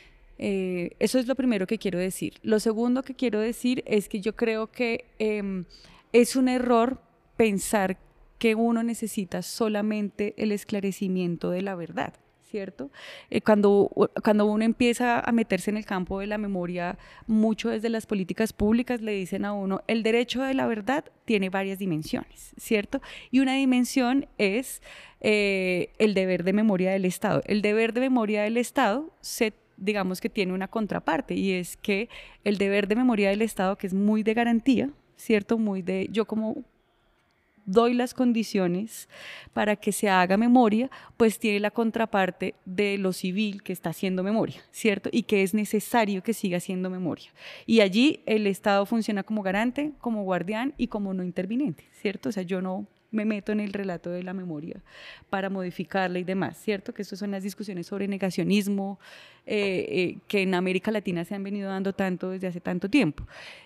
Eso es lo primero que quiero decir. Lo segundo que quiero decir es que yo creo que es un error pensar que uno necesita solamente el esclarecimiento de la verdad, ¿cierto? Cuando uno empieza a meterse en el campo de la memoria, mucho desde las políticas públicas le dicen a uno, el derecho de la verdad tiene varias dimensiones, ¿cierto? Y una dimensión es el deber de memoria del Estado. El deber de memoria del Estado digamos que tiene una contraparte, y es que el deber de memoria del Estado, que es muy de garantía, ¿cierto? Muy de yo como doy las condiciones para que se haga memoria, pues tiene la contraparte de lo civil que está haciendo memoria, ¿cierto? Y que es necesario que siga haciendo memoria. Y allí el Estado funciona como garante, como guardián y como no interviniente, ¿cierto? O sea, yo no me meto en el relato de la memoria para modificarla y demás, ¿cierto? Que estas son las discusiones sobre negacionismo que en América Latina se han venido dando tanto desde hace tanto tiempo.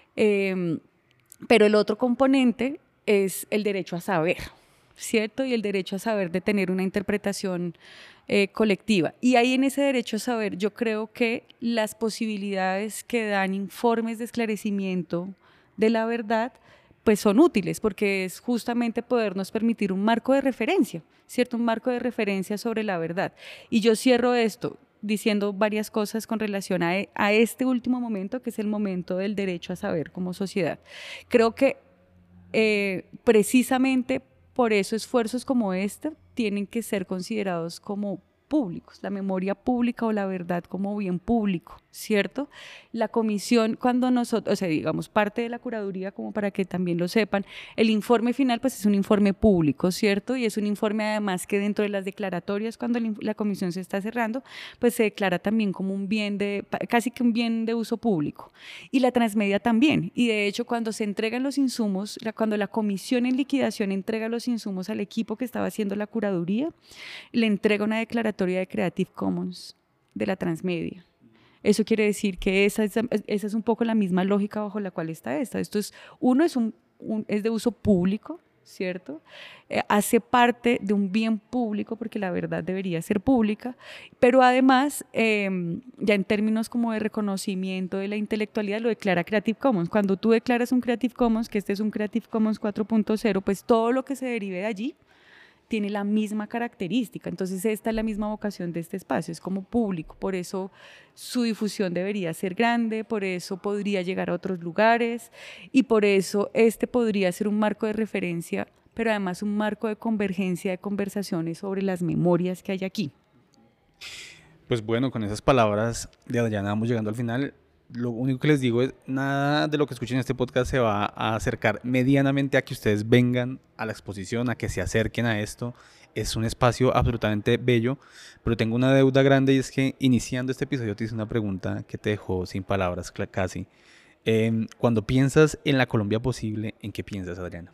Pero el otro componente es el derecho a saber, ¿cierto? Y el derecho a saber de tener una interpretación colectiva. Y ahí en ese derecho a saber yo creo que las posibilidades que dan informes de esclarecimiento de la verdad pues son útiles, porque es justamente podernos permitir un marco de referencia, ¿cierto? Un marco de referencia sobre la verdad. Y yo cierro esto diciendo varias cosas con relación a este último momento, que es el momento del derecho a saber como sociedad. Creo que precisamente por eso esfuerzos como este tienen que ser considerados como públicos, la memoria pública o la verdad como bien público, ¿cierto? La comisión, cuando nosotros, o sea, digamos, parte de la curaduría, como para que también lo sepan, el informe final pues es un informe público, ¿cierto? Y es un informe además que dentro de las declaratorias, cuando la comisión se está cerrando, pues se declara también como un bien casi que un bien de uso público. Y la transmedia también, y de hecho cuando se entregan los insumos, cuando la comisión en liquidación entrega los insumos al equipo que estaba haciendo la curaduría, le entrega una declaratoria de Creative Commons de la transmedia. Eso quiere decir que esa es un poco la misma lógica bajo la cual está esta. Esto es, es de uso público, ¿cierto? Hace parte de un bien público porque la verdad debería ser pública, pero además, ya en términos como de reconocimiento de la intelectualidad, lo declara Creative Commons. Cuando tú declaras un Creative Commons, que este es un Creative Commons 4.0, pues todo lo que se derive de allí tiene la misma característica. Entonces esta es la misma vocación de este espacio, es como público, por eso su difusión debería ser grande, por eso podría llegar a otros lugares y por eso este podría ser un marco de referencia, pero además un marco de convergencia de conversaciones sobre las memorias que hay aquí. Pues bueno, con esas palabras de Adriana vamos llegando al final. Lo único que les digo es, nada de lo que escuchen en este podcast se va a acercar medianamente a que ustedes vengan a la exposición, a que se acerquen a esto. Es un espacio absolutamente bello, pero tengo una deuda grande y es que iniciando este episodio te hice una pregunta que te dejó sin palabras casi. Cuando piensas en la Colombia posible, ¿en qué piensas, Adriana?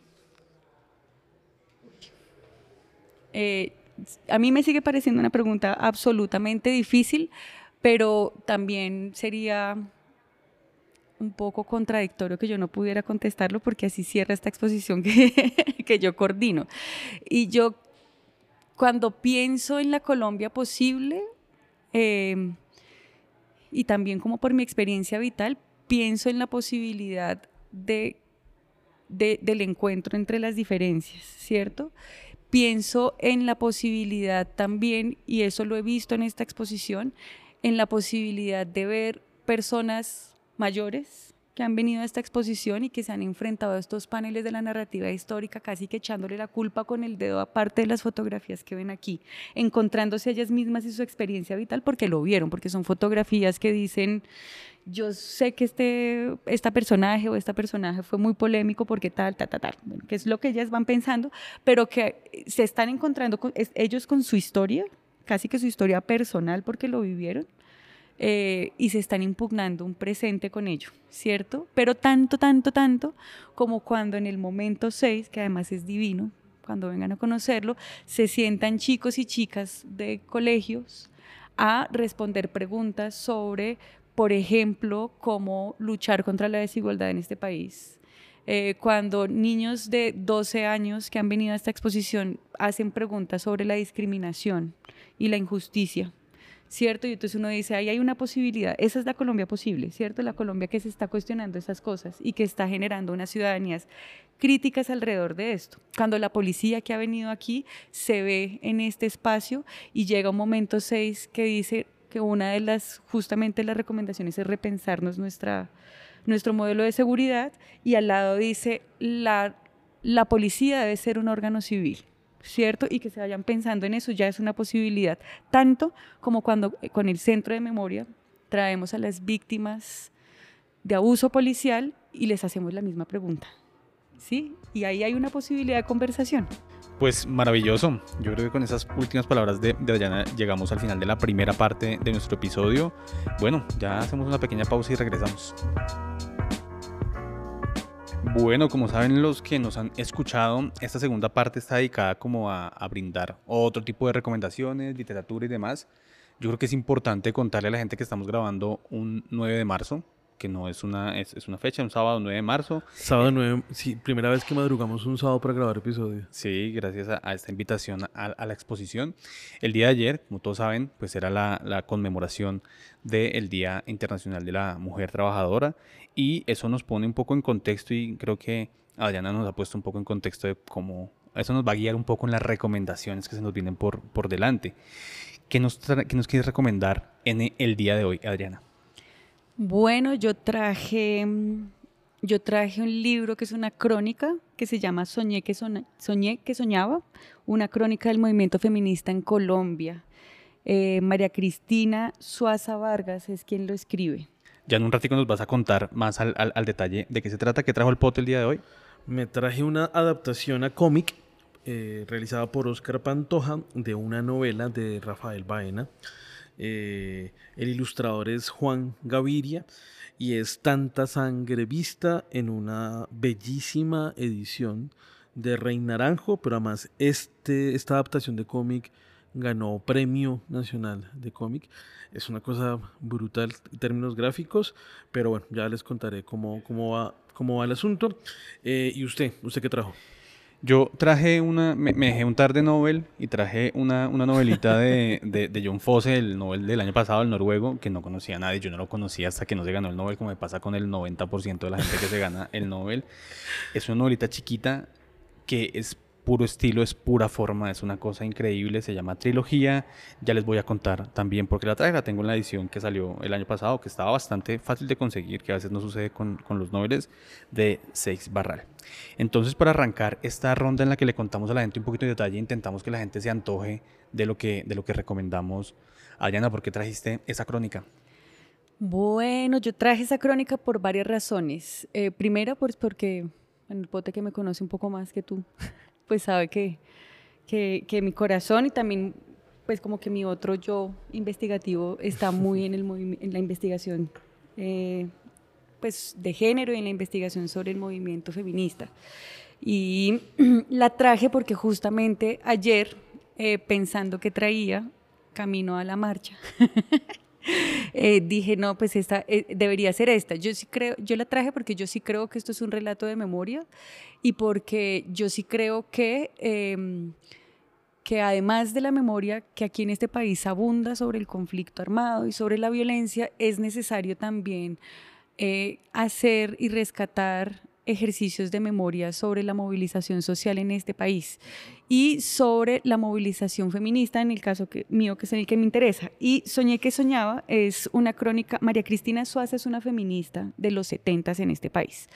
A mí me sigue pareciendo una pregunta absolutamente difícil, pero también sería un poco contradictorio que yo no pudiera contestarlo porque así cierra esta exposición que yo coordino. Y yo, cuando pienso en la Colombia posible, y también como por mi experiencia vital, pienso en la posibilidad del encuentro entre las diferencias, ¿cierto? Pienso en la posibilidad también, y eso lo he visto en esta exposición, en la posibilidad de ver personas mayores que han venido a esta exposición y que se han enfrentado a estos paneles de la narrativa histórica, casi que echándole la culpa con el dedo aparte de las fotografías que ven aquí, encontrándose ellas mismas y su experiencia vital porque lo vieron, porque son fotografías que dicen, yo sé que esta personaje o esta personaje fue muy polémico porque tal, bueno, que es lo que ellas van pensando, pero que se están encontrando ellos con su historia, casi que su historia personal porque lo vivieron, y se están impugnando un presente con ello, ¿cierto? Pero tanto como cuando en el momento 6, que además es divino, cuando vengan a conocerlo, se sientan chicos y chicas de colegios a responder preguntas sobre, por ejemplo, cómo luchar contra la desigualdad en este país. Cuando niños de 12 años que han venido a esta exposición hacen preguntas sobre la discriminación y la injusticia, ¿cierto? Y entonces uno dice, ahí hay una posibilidad, esa es la Colombia posible, ¿cierto? La Colombia que se está cuestionando esas cosas y que está generando unas ciudadanías críticas alrededor de esto. Cuando la policía que ha venido aquí se ve en este espacio y llega un momento 6 que dice que una de justamente las recomendaciones es repensarnos nuestro modelo de seguridad, y al lado dice, la policía debe ser un órgano civil, ¿cierto? Y que se vayan pensando en eso ya es una posibilidad, tanto como cuando con el Centro de Memoria traemos a las víctimas de abuso policial y les hacemos la misma pregunta, ¿sí? Y ahí hay una posibilidad de conversación. Pues maravilloso. Yo creo que con esas últimas palabras de Adriana llegamos al final de la primera parte de nuestro episodio. Bueno, ya hacemos una pequeña pausa y regresamos. Bueno, como saben los que nos han escuchado, esta segunda parte está dedicada como a brindar otro tipo de recomendaciones, literatura y demás. Yo creo que es importante contarle a la gente que estamos grabando un 9 de marzo, que no es una fecha, un sábado 9 de marzo. Sábado 9, sí, primera vez que madrugamos un sábado para grabar episodio. Sí, gracias a esta invitación a la exposición. El día de ayer, como todos saben, pues era la conmemoración del Día Internacional de la Mujer Trabajadora, y eso nos pone un poco en contexto, y creo que Adriana nos ha puesto un poco en contexto de cómo eso nos va a guiar un poco en las recomendaciones que se nos vienen por delante. ¿Qué nos quieres recomendar en el día de hoy, Adriana? Bueno, yo traje un libro que es una crónica que se llama Soñé que soñaba, una crónica del movimiento feminista en Colombia. María Cristina Suaza Vargas es quien lo escribe. Ya en un ratico nos vas a contar más al detalle de qué se trata. ¿Qué trajo el pote el día de hoy? Me traje una adaptación a cómic realizada por Óscar Pantoja de una novela de Rafael Baena. El ilustrador es Juan Gaviria y es Tanta Sangre Vista en una bellísima edición de Rey Naranjo, pero además esta adaptación de cómic ganó Premio Nacional de Cómic. Es una cosa brutal en términos gráficos, pero bueno, ya les contaré cómo va el asunto. ¿Y usted qué trajo? Yo traje me dejé un tarde Nobel y traje una novelita de John Fosse, el Nobel del año pasado, el noruego, que no conocía a nadie. Yo no lo conocía hasta que no se ganó el Nobel, como me pasa con el 90% de la gente que se gana el Nobel. Es una novelita chiquita que es puro estilo, es pura forma, es una cosa increíble, se llama Trilogía. Ya les voy a contar también por qué la traje. La tengo en la edición que salió el año pasado, que estaba bastante fácil de conseguir, que a veces no sucede con los Nobeles, de Seix Barral. Entonces, para arrancar esta ronda en la que le contamos a la gente un poquito de detalle, intentamos que la gente se antoje de lo que recomendamos. Adriana, ¿por qué trajiste esa crónica? Bueno, yo traje esa crónica por varias razones. Primero, pues porque el pote que me conoce un poco más que tú, pues sabe que que mi corazón y también pues como que mi otro yo investigativo está muy en la investigación pues de género y en la investigación sobre el movimiento feminista. Y la traje porque justamente ayer, pensando que traía camino a la marcha, dije, no, pues esta debería ser esta. Yo sí creo, yo la traje porque yo sí creo que esto es un relato de memoria y porque yo sí creo que además de la memoria que aquí en este país abunda sobre el conflicto armado y sobre la violencia, es necesario también hacer y rescatar ejercicios de memoria sobre la movilización social en este país y sobre la movilización feminista, en el caso mío, que es en el que me interesa. Y Soñé que soñaba es una crónica. María Cristina Suaza es una feminista de los 70s en este país.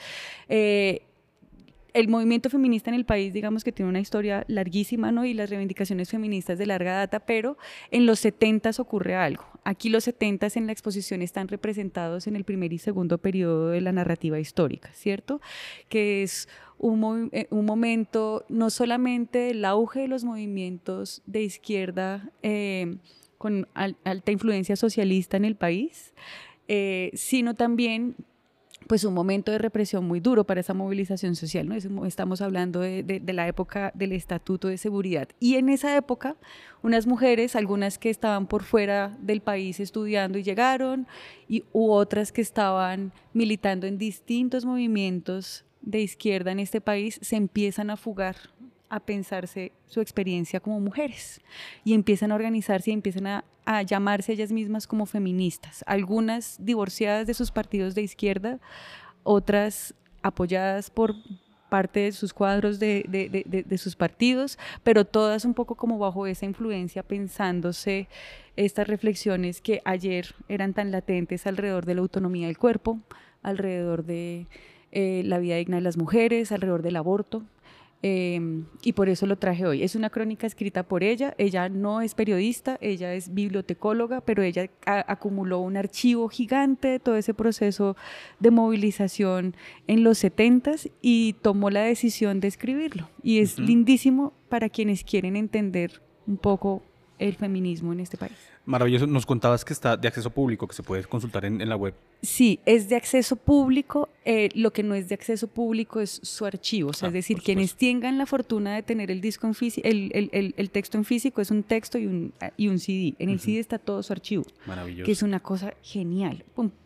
El movimiento feminista en el país, digamos que tiene una historia larguísima, ¿no? Y las reivindicaciones feministas de larga data, pero en los 70s ocurre algo. Aquí los 70s en la exposición están representados en el primer y segundo periodo de la narrativa histórica, ¿cierto? Que es un momento no solamente del auge de los movimientos de izquierda con alta influencia socialista en el país, sino también pues un momento de represión muy duro para esa movilización social, ¿no? Estamos hablando de la época del Estatuto de Seguridad. Y en esa época, unas mujeres, algunas que estaban por fuera del país estudiando y llegaron, u otras que estaban militando en distintos movimientos de izquierda en este país, se empiezan a fugar, a pensarse su experiencia como mujeres y empiezan a organizarse y empiezan a llamarse ellas mismas como feministas, algunas divorciadas de sus partidos de izquierda, otras apoyadas por parte de sus cuadros de sus partidos, pero todas un poco como bajo esa influencia, pensándose estas reflexiones que ayer eran tan latentes alrededor de la autonomía del cuerpo, alrededor de la vida digna de las mujeres, alrededor del aborto. Y por eso lo traje hoy. Es una crónica escrita por ella. Ella no es periodista, ella es bibliotecóloga, pero ella acumuló un archivo gigante de todo ese proceso de movilización en los 70s y tomó la decisión de escribirlo. Y es lindísimo para quienes quieren entender un poco el feminismo en este país. Maravilloso. Nos contabas que está de acceso público, que se puede consultar en la web. Sí, es de acceso público. Lo que no es de acceso público es su archivo. O sea, es decir, quienes tengan la fortuna de tener el disco en el texto en físico, es un texto y un CD. En el CD está todo su archivo. Maravilloso. Que es una cosa genial.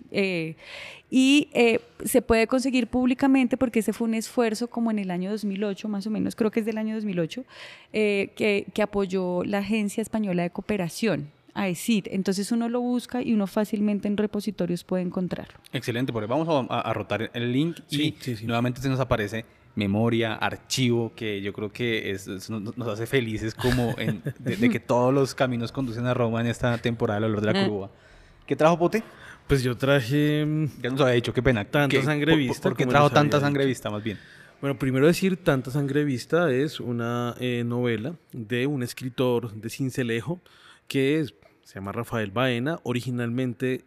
Se puede conseguir públicamente porque ese fue un esfuerzo como en el año 2008, más o menos, creo que es del año 2008, que apoyó la Agencia Española de Cooperación, AECID. Entonces uno lo busca y uno fácilmente en repositorios puede encontrarlo. Excelente, porque vamos a rotar el link y nuevamente se nos aparece memoria, archivo, que yo creo que nos hace felices como de que todos los caminos conducen a Roma en esta temporada del Olor de la Curva. ¿Qué trajo Pote? Pues yo traje... Ya nos había dicho, qué pena. Tanta sangre vista. ¿Por qué trajo tanta sangre vista, más bien? Bueno, primero decir, Tanta sangre vista es una novela de un escritor de Sincelejo que se llama Rafael Baena. Originalmente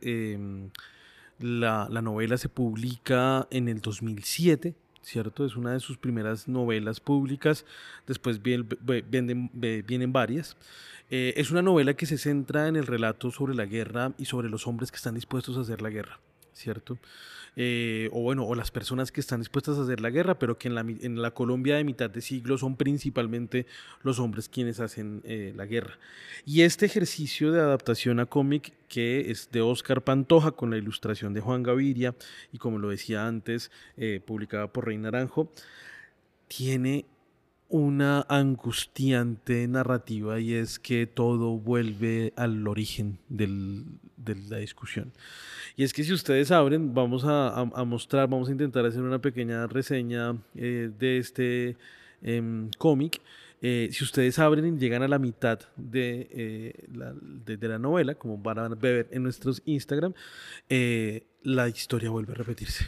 la novela se publica en el 2007, ¿cierto? Es una de sus primeras novelas públicas, después vienen varias. Es una novela que se centra en el relato sobre la guerra y sobre los hombres que están dispuestos a hacer la guerra, ¿cierto? O las personas que están dispuestas a hacer la guerra, pero que en la Colombia de mitad de siglo son principalmente los hombres quienes hacen la guerra. Y este ejercicio de adaptación a cómic, que es de Óscar Pantoja con la ilustración de Juan Gaviria y, como lo decía antes, publicada por Rey Naranjo, tiene una angustiante narrativa, y es que todo vuelve al origen de la discusión. Y es que si ustedes abren, vamos a intentar hacer una pequeña reseña de este cómic. Si ustedes abren y llegan a la mitad de la novela, como van a ver en nuestros Instagram, la historia vuelve a repetirse.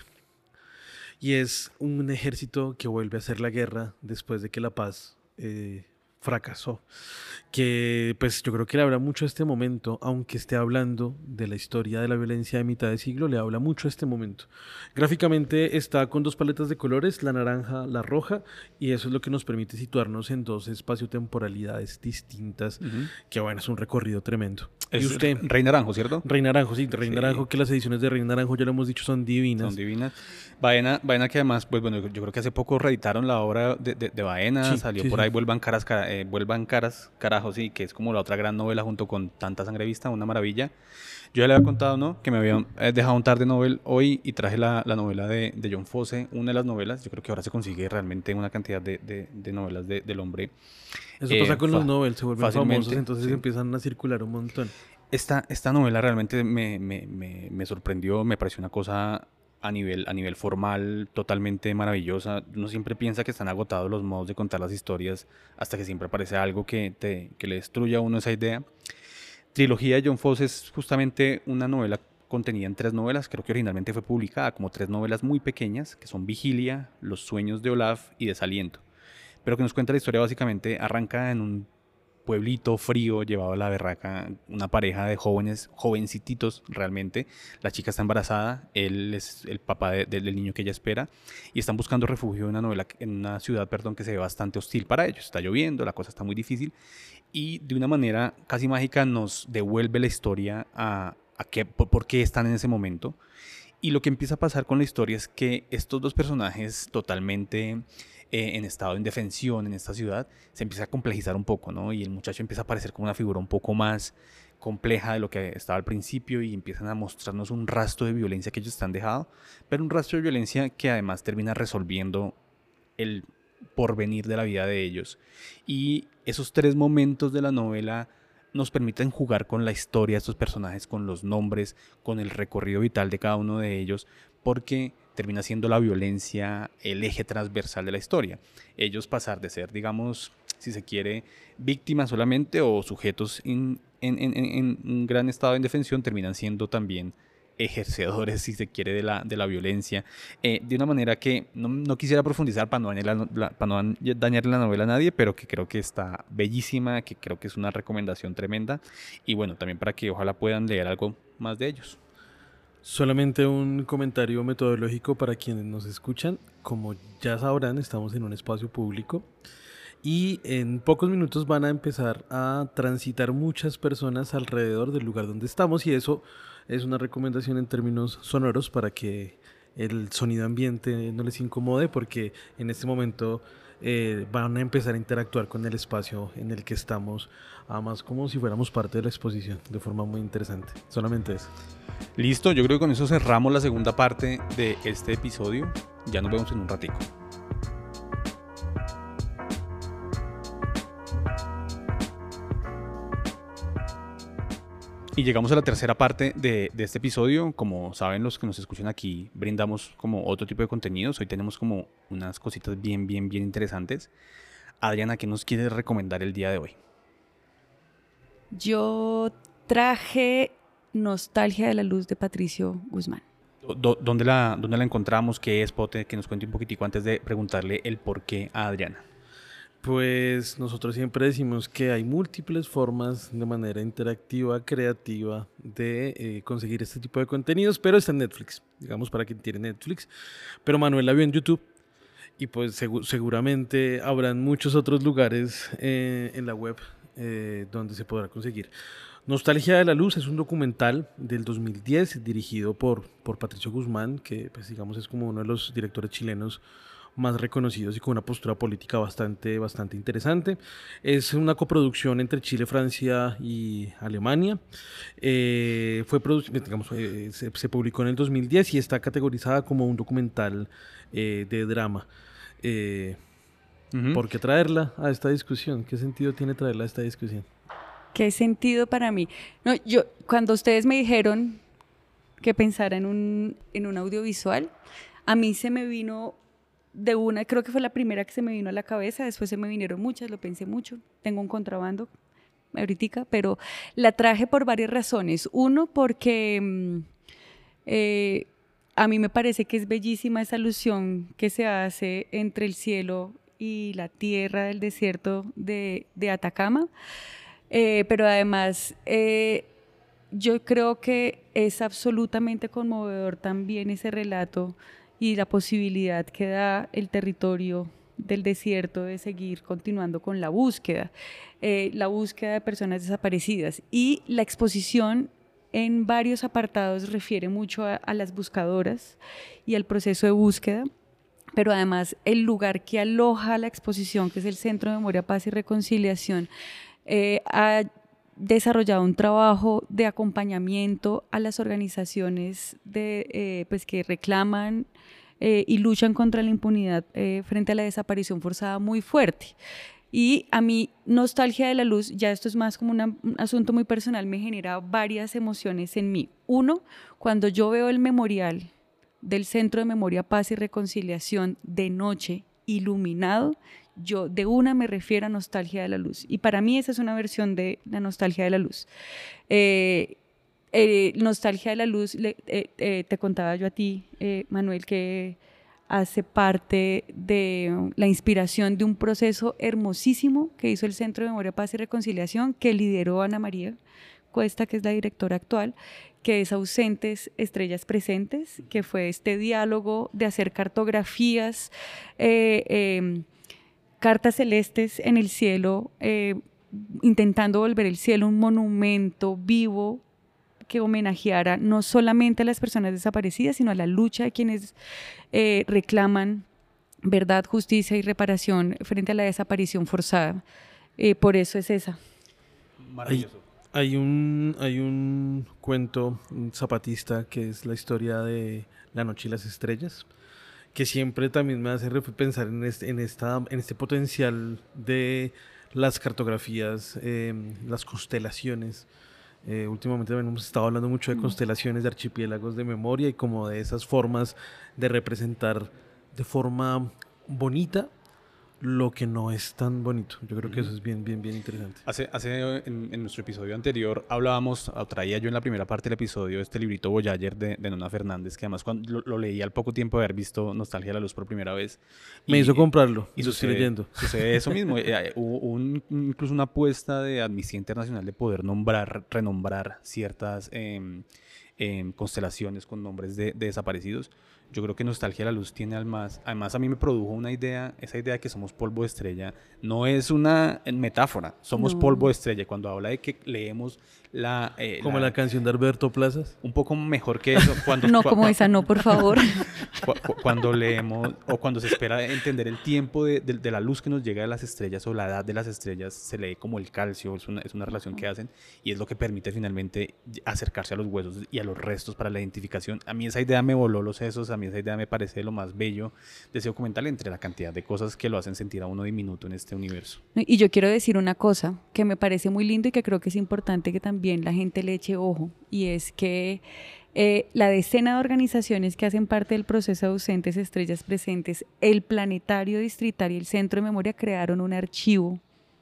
Y es un ejército que vuelve a hacer la guerra después de que la paz fracasó. Que pues yo creo que le habla mucho a este momento, aunque esté hablando de la historia de la violencia de mitad de siglo, le habla mucho a este momento. Gráficamente está con 2 paletas de colores, la naranja, la roja, y eso es lo que nos permite situarnos en 2 espaciotemporalidades distintas, que bueno, es un recorrido tremendo. Es ¿Y usted? Rey Naranjo, ¿cierto? Rey Naranjo, sí, Rey Sí. Naranjo, que las ediciones de Rey Naranjo, ya lo hemos dicho, son divinas. Son divinas. Baena que además, pues bueno, yo creo que hace poco reeditaron la obra de Baena, Sí, salió sí, por sí. ahí Vuelvan Caras, carajo, sí, que es como la otra gran novela junto con Tanta Sangre Vista, una maravilla. Yo ya le había contado, ¿no? Que me habían dejado un tarde novel hoy y traje la novela de John Fosse, una de las novelas. Yo creo que ahora se consigue realmente una cantidad de novelas del hombre. Eso pasa con los Nobel, se vuelven fácilmente, famosos, entonces sí. empiezan a circular un montón. Esta novela realmente me sorprendió, me pareció una cosa a nivel formal totalmente maravillosa. Uno siempre piensa que están agotados los modos de contar las historias hasta que siempre aparece algo que le destruya a uno esa idea. Trilogía de John Fosse es justamente una novela contenida en 3 novelas, creo que originalmente fue publicada como 3 novelas muy pequeñas, que son Vigilia, Los sueños de Olaf y Desaliento, pero que nos cuenta la historia básicamente, arranca en un pueblito frío, llevado a la berraca, una pareja de jóvenes, jovencititos realmente. La chica está embarazada, él es el papá del niño que ella espera, y están buscando refugio en una ciudad, que se ve bastante hostil para ellos. Está lloviendo, la cosa está muy difícil, y de una manera casi mágica nos devuelve la historia por qué están en ese momento. Y lo que empieza a pasar con la historia es que estos 2 personajes totalmente en estado de indefensión en esta ciudad se empieza a complejizar un poco, ¿no? Y el muchacho empieza a parecer como una figura un poco más compleja de lo que estaba al principio y empiezan a mostrarnos un rastro de violencia que ellos están dejando, pero un rastro de violencia que además termina resolviendo el porvenir de la vida de ellos. Y esos 3 momentos de la novela nos permiten jugar con la historia de estos personajes, con los nombres, con el recorrido vital de cada uno de ellos, porque termina siendo la violencia el eje transversal de la historia. Ellos pasar de ser, digamos, si se quiere, víctimas solamente o sujetos en un gran estado de indefensión, terminan siendo también ejercedores, si se quiere, de la violencia, de una manera que no quisiera profundizar para no dañarle la novela a nadie, pero que creo que está bellísima, que creo que es una recomendación tremenda, y bueno, también para que ojalá puedan leer algo más de ellos. Solamente un comentario metodológico para quienes nos escuchan. Como ya sabrán, estamos en un espacio público y en pocos minutos van a empezar a transitar muchas personas alrededor del lugar donde estamos, y eso es una recomendación en términos sonoros para que el sonido ambiente no les incomode, porque en este momento van a empezar a interactuar con el espacio en el que estamos, además como si fuéramos parte de la exposición, de forma muy interesante. Solamente eso. Listo, yo creo que con eso cerramos la segunda parte de este episodio. Ya nos vemos en un ratico. Y llegamos a la tercera parte de este episodio. Como saben los que nos escuchan aquí, brindamos como otro tipo de contenidos. Hoy tenemos como unas cositas bien interesantes. Adriana, ¿qué nos quieres recomendar el día de hoy? Yo traje Nostalgia de la Luz de Patricio Guzmán. ¿Dónde la encontramos? ¿Qué es, Pote? Que nos cuente un poquitico antes de preguntarle el por qué a Adriana. Pues nosotros siempre decimos que hay múltiples formas de manera interactiva, creativa, de conseguir este tipo de contenidos, pero está en Netflix, digamos, para quien tiene Netflix. Pero Manuel la vio en YouTube y pues seguramente habrán muchos otros lugares en la web donde se podrá conseguir. Nostalgia de la Luz es un documental del 2010 dirigido por Patricio Guzmán, que pues digamos es como uno de los directores chilenos más reconocidos y con una postura política bastante interesante. Es una coproducción entre Chile, Francia y Alemania. Se publicó en el 2010 y está categorizada como un documental de drama. ¿Por qué traerla a esta discusión? ¿Qué sentido tiene traerla a esta discusión? ¿Qué sentido para mí? No, yo, cuando ustedes me dijeron que pensara en un audiovisual, a mí se me vino de una, creo que fue la primera que se me vino a la cabeza, después se me vinieron muchas, lo pensé mucho, tengo un contrabando ahorita, pero la traje por varias razones. Uno, porque a mí me parece que es bellísima esa alusión que se hace entre el cielo y la tierra del desierto de Atacama, pero además yo creo que es absolutamente conmovedor también ese relato y la posibilidad que da el territorio del desierto de seguir continuando con la búsqueda de personas desaparecidas. Y la exposición en varios apartados refiere mucho a las buscadoras y al proceso de búsqueda, pero además el lugar que aloja la exposición, que es el Centro de Memoria, Paz y Reconciliación, ha desarrollado un trabajo de acompañamiento a las organizaciones pues que reclaman y luchan contra la impunidad frente a la desaparición forzada muy fuerte. Y a mí, Nostalgia de la Luz, ya esto es más como un asunto muy personal, me genera varias emociones en mí. Uno, cuando yo veo el memorial del Centro de Memoria, Paz y Reconciliación de noche, iluminado, yo de una me refiero a Nostalgia de la Luz. Y para mí esa es una versión de la Nostalgia de la Luz. Nostalgia de la Luz, te contaba yo a ti, Manuel, que hace parte de la inspiración de un proceso hermosísimo que hizo el Centro de Memoria, Paz y Reconciliación, que lideró Ana María Cuesta, que es la directora actual, que es Ausentes, Estrellas Presentes, que fue este diálogo de hacer cartografías, cartas celestes en el cielo, intentando volver el cielo un monumento vivo que homenajeara no solamente a las personas desaparecidas, sino a la lucha de quienes reclaman verdad, justicia y reparación frente a la desaparición forzada. Por eso es esa. Maravilloso. Hay un cuento zapatista que es la historia de La Noche y las Estrellas, que siempre también me hace pensar en este potencial de las cartografías, las constelaciones. Últimamente hemos estado hablando mucho de constelaciones, de archipiélagos de memoria y como de esas formas de representar de forma bonita lo que no es tan bonito. Yo creo que eso es bien interesante. En nuestro episodio anterior hablábamos, traía yo en la primera parte del episodio este librito Voyager de Nona Fernández, que además cuando lo leí al poco tiempo de haber visto Nostalgia de la Luz por primera vez. Me hizo comprarlo y lo estoy leyendo. Sucede eso mismo. Hubo incluso una apuesta de Amnistía Internacional de poder renombrar ciertas constelaciones con nombres de desaparecidos. Yo creo que Nostalgia de la Luz tiene además a mí me produjo una idea, esa idea de que somos polvo de estrella, no es una metáfora, somos polvo de estrella. Cuando habla de que leemos como la canción de Alberto Plazas. Un poco mejor que eso. Como esa, no, por favor. Cuando leemos o cuando se espera entender el tiempo de la luz que nos llega de las estrellas o la edad de las estrellas, se lee como el calcio, es una relación que hacen y es lo que permite finalmente acercarse a los huesos y a los restos para la identificación. A mí esa idea me voló los sesos, a mí esa idea me parece lo más bello de ese documental, entre la cantidad de cosas que lo hacen sentir a uno diminuto en este universo. Y yo quiero decir una cosa que me parece muy lindo y que creo que es importante que también la gente le eche ojo, y es que la decena de organizaciones que hacen parte del proceso de Ausentes, Estrellas Presentes, el Planetario Distrital y el Centro de Memoria crearon un archivo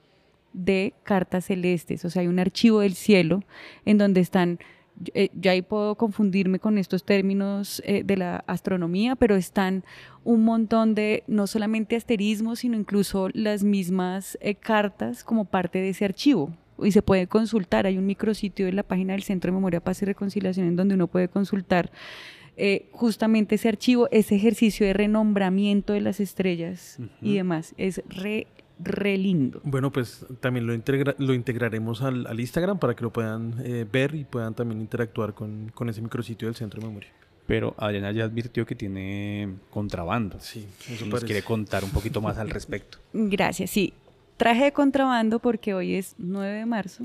de cartas celestes, o sea, hay un archivo del cielo en donde están, ya ahí puedo confundirme con estos términos de la astronomía, pero están un montón de, no solamente asterismos, sino incluso las mismas cartas como parte de ese archivo. Y se puede consultar, hay un micrositio en la página del Centro de Memoria, Paz y Reconciliación en donde uno puede consultar justamente ese archivo, ese ejercicio de renombramiento de las estrellas y demás. Es re lindo. Bueno, pues también lo integraremos al Instagram para que lo puedan ver y puedan también interactuar con ese micrositio del Centro de Memoria. Pero Adriana ya advirtió que tiene contrabando. Sí, eso nos quiere contar un poquito más al respecto. Gracias, sí. Traje de contrabando porque hoy es 9 de marzo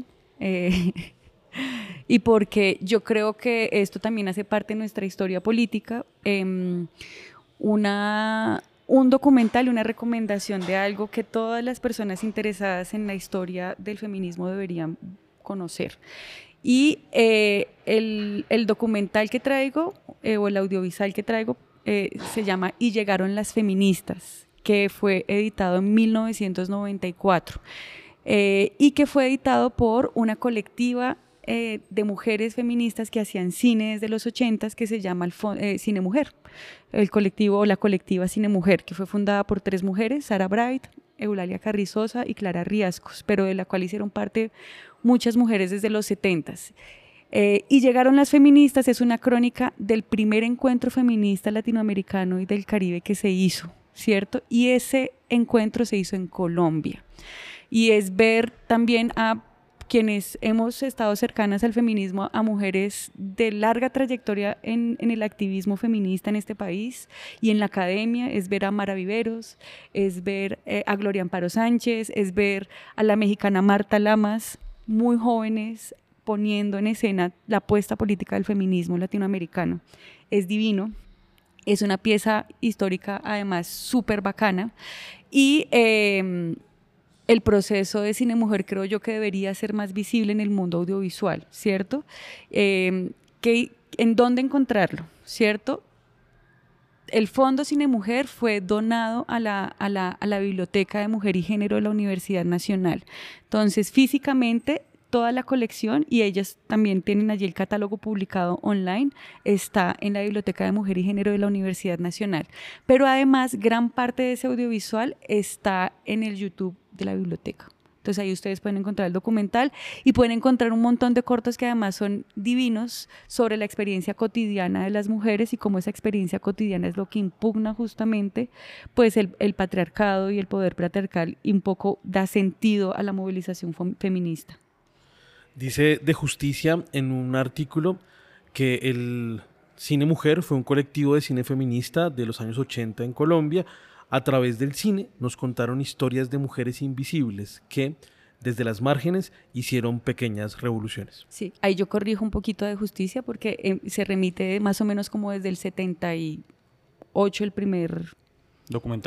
y porque yo creo que esto también hace parte de nuestra historia política. Un documental, una recomendación de algo que todas las personas interesadas en la historia del feminismo deberían conocer. Y el documental que traigo, o el audiovisual que traigo, se llama Y llegaron las feministas, que fue editado en 1994 y que fue editado por una colectiva de mujeres feministas que hacían cine desde los 80s que se llama Cine Mujer, el colectivo o la colectiva Cine Mujer, que fue fundada por 3 mujeres, Sara Bright, Eulalia Carrizosa y Clara Riascos, pero de la cual hicieron parte muchas mujeres desde los 70s. Y llegaron las feministas, es una crónica del primer encuentro feminista latinoamericano y del Caribe que se hizo, ¿cierto? Y ese encuentro se hizo en Colombia. Y es ver también a quienes hemos estado cercanas al feminismo, a mujeres de larga trayectoria en el activismo feminista en este país y en la academia, es ver a Mara Viveros, es ver a Gloria Amparo Sánchez, es ver a la mexicana Marta Lamas, muy jóvenes, poniendo en escena la apuesta política del feminismo latinoamericano. Es divino, es una pieza histórica además súper bacana y el proceso de Cine Mujer creo yo que debería ser más visible en el mundo audiovisual, ¿cierto? ¿En dónde encontrarlo? ¿Cierto? El Fondo Cine Mujer fue donado a la Biblioteca de Mujer y Género de la Universidad Nacional. Entonces, físicamente, toda la colección, y ellas también tienen allí el catálogo publicado online, está en la Biblioteca de Mujer y Género de la Universidad Nacional. Pero además, gran parte de ese audiovisual está en el YouTube de la biblioteca. Entonces ahí ustedes pueden encontrar el documental y pueden encontrar un montón de cortos que además son divinos sobre la experiencia cotidiana de las mujeres y cómo esa experiencia cotidiana es lo que impugna justamente pues el patriarcado y el poder patriarcal y un poco da sentido a la movilización feminista. Dice De Justicia en un artículo que el Cine Mujer fue un colectivo de cine feminista de los años 80 en Colombia. A través del cine nos contaron historias de mujeres invisibles que, desde las márgenes, hicieron pequeñas revoluciones. Sí, ahí yo corrijo un poquito De Justicia porque se remite más o menos como desde el 78 el primer documental,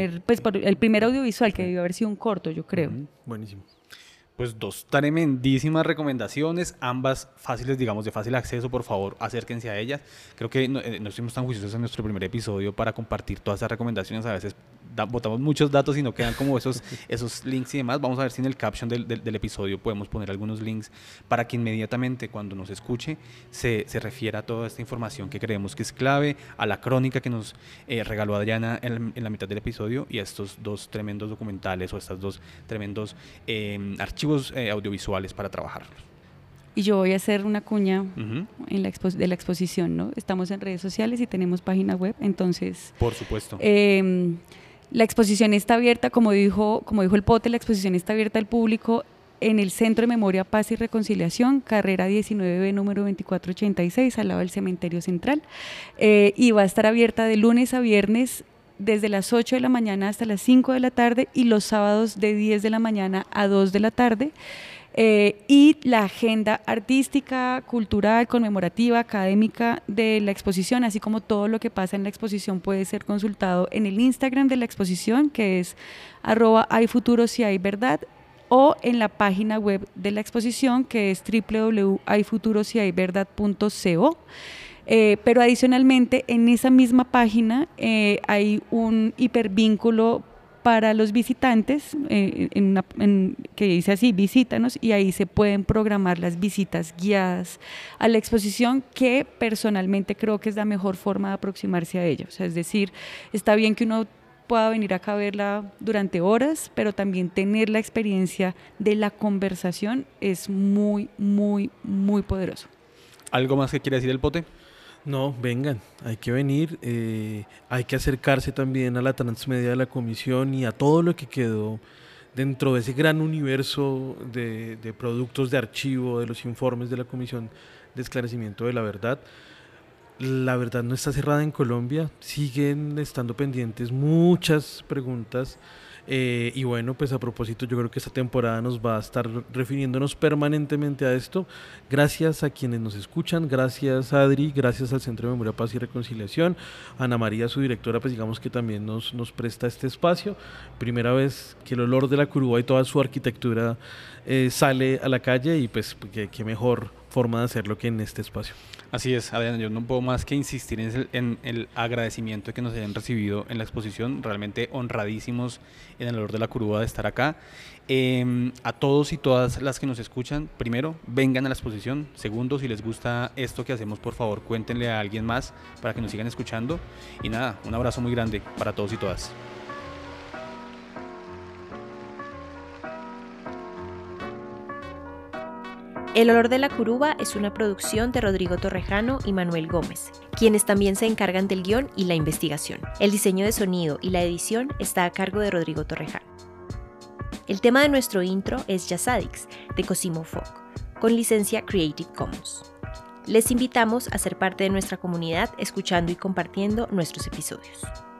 el primer audiovisual que debió haber sido un corto, yo creo. Buenísimo. Pues 2 tremendísimas recomendaciones, ambas fáciles, digamos, de fácil acceso. Por favor, acérquense a ellas. Creo que no estuvimos tan juiciosos en nuestro primer episodio para compartir todas esas recomendaciones. A veces botamos muchos datos y no quedan como esos links y demás. Vamos a ver si en el caption del episodio podemos poner algunos links para que inmediatamente cuando nos escuche se refiera a toda esta información que creemos que es clave, a la crónica que nos regaló Adriana en la mitad del episodio y a estos 2 tremendos documentales o estos 2 tremendos archivos audiovisuales para trabajarlos. Y yo voy a hacer una cuña en de la exposición, ¿no? Estamos en redes sociales y tenemos página web, entonces... Por supuesto. La exposición está abierta, como dijo el Pote, la exposición está abierta al público en el Centro de Memoria, Paz y Reconciliación, carrera 19B, número 2486, al lado del Cementerio Central, y va a estar abierta de lunes a viernes desde las 8 de la mañana hasta las 5 de la tarde y los sábados de 10 de la mañana a 2 de la tarde. Y la agenda artística, cultural, conmemorativa, académica de la exposición, así como todo lo que pasa en la exposición puede ser consultado en el Instagram de la exposición, que es @hayfuturo-si-hay-verdad, o en la página web de la exposición, que es www.hayfuturo-si-hay-verdad.co. Pero adicionalmente en esa misma página hay un hipervínculo para los visitantes que dice así, visítanos, y ahí se pueden programar las visitas guiadas a la exposición, que personalmente creo que es la mejor forma de aproximarse a ella. O sea, es decir, está bien que uno pueda venir acá a verla durante horas, pero también tener la experiencia de la conversación es muy, muy, muy poderoso. ¿Algo más que quiere decir el Pote? No, vengan, hay que venir, hay que acercarse también a la transmedia de la comisión y a todo lo que quedó dentro de ese gran universo de productos de archivo, de los informes de la Comisión de Esclarecimiento de la Verdad. La verdad no está cerrada en Colombia, siguen estando pendientes muchas preguntas. Y bueno, pues a propósito, yo creo que esta temporada nos va a estar refiriéndonos permanentemente a esto. Gracias a quienes nos escuchan, gracias a Adri, gracias al Centro de Memoria, Paz y Reconciliación, Ana María, su directora, pues digamos que también nos presta este espacio. Primera vez que el olor de la Curúa y toda su arquitectura sale a la calle y pues qué mejor forma de hacerlo que en este espacio. Así es, Adriana, yo no puedo más que insistir en el agradecimiento de que nos hayan recibido en la exposición, realmente honradísimos en el honor de la Curuba de estar acá. A todos y todas las que nos escuchan, primero, vengan a la exposición. Segundo, si les gusta esto que hacemos, por favor, cuéntenle a alguien más para que nos sigan escuchando. Y nada, un abrazo muy grande para todos y todas. El olor de la Curuba es una producción de Rodrigo Torrejano y Manuel Gómez, quienes también se encargan del guión y la investigación. El diseño de sonido y la edición está a cargo de Rodrigo Torrejano. El tema de nuestro intro es Jazzadix, de Cosimo Folk, con licencia Creative Commons. Les invitamos a ser parte de nuestra comunidad escuchando y compartiendo nuestros episodios.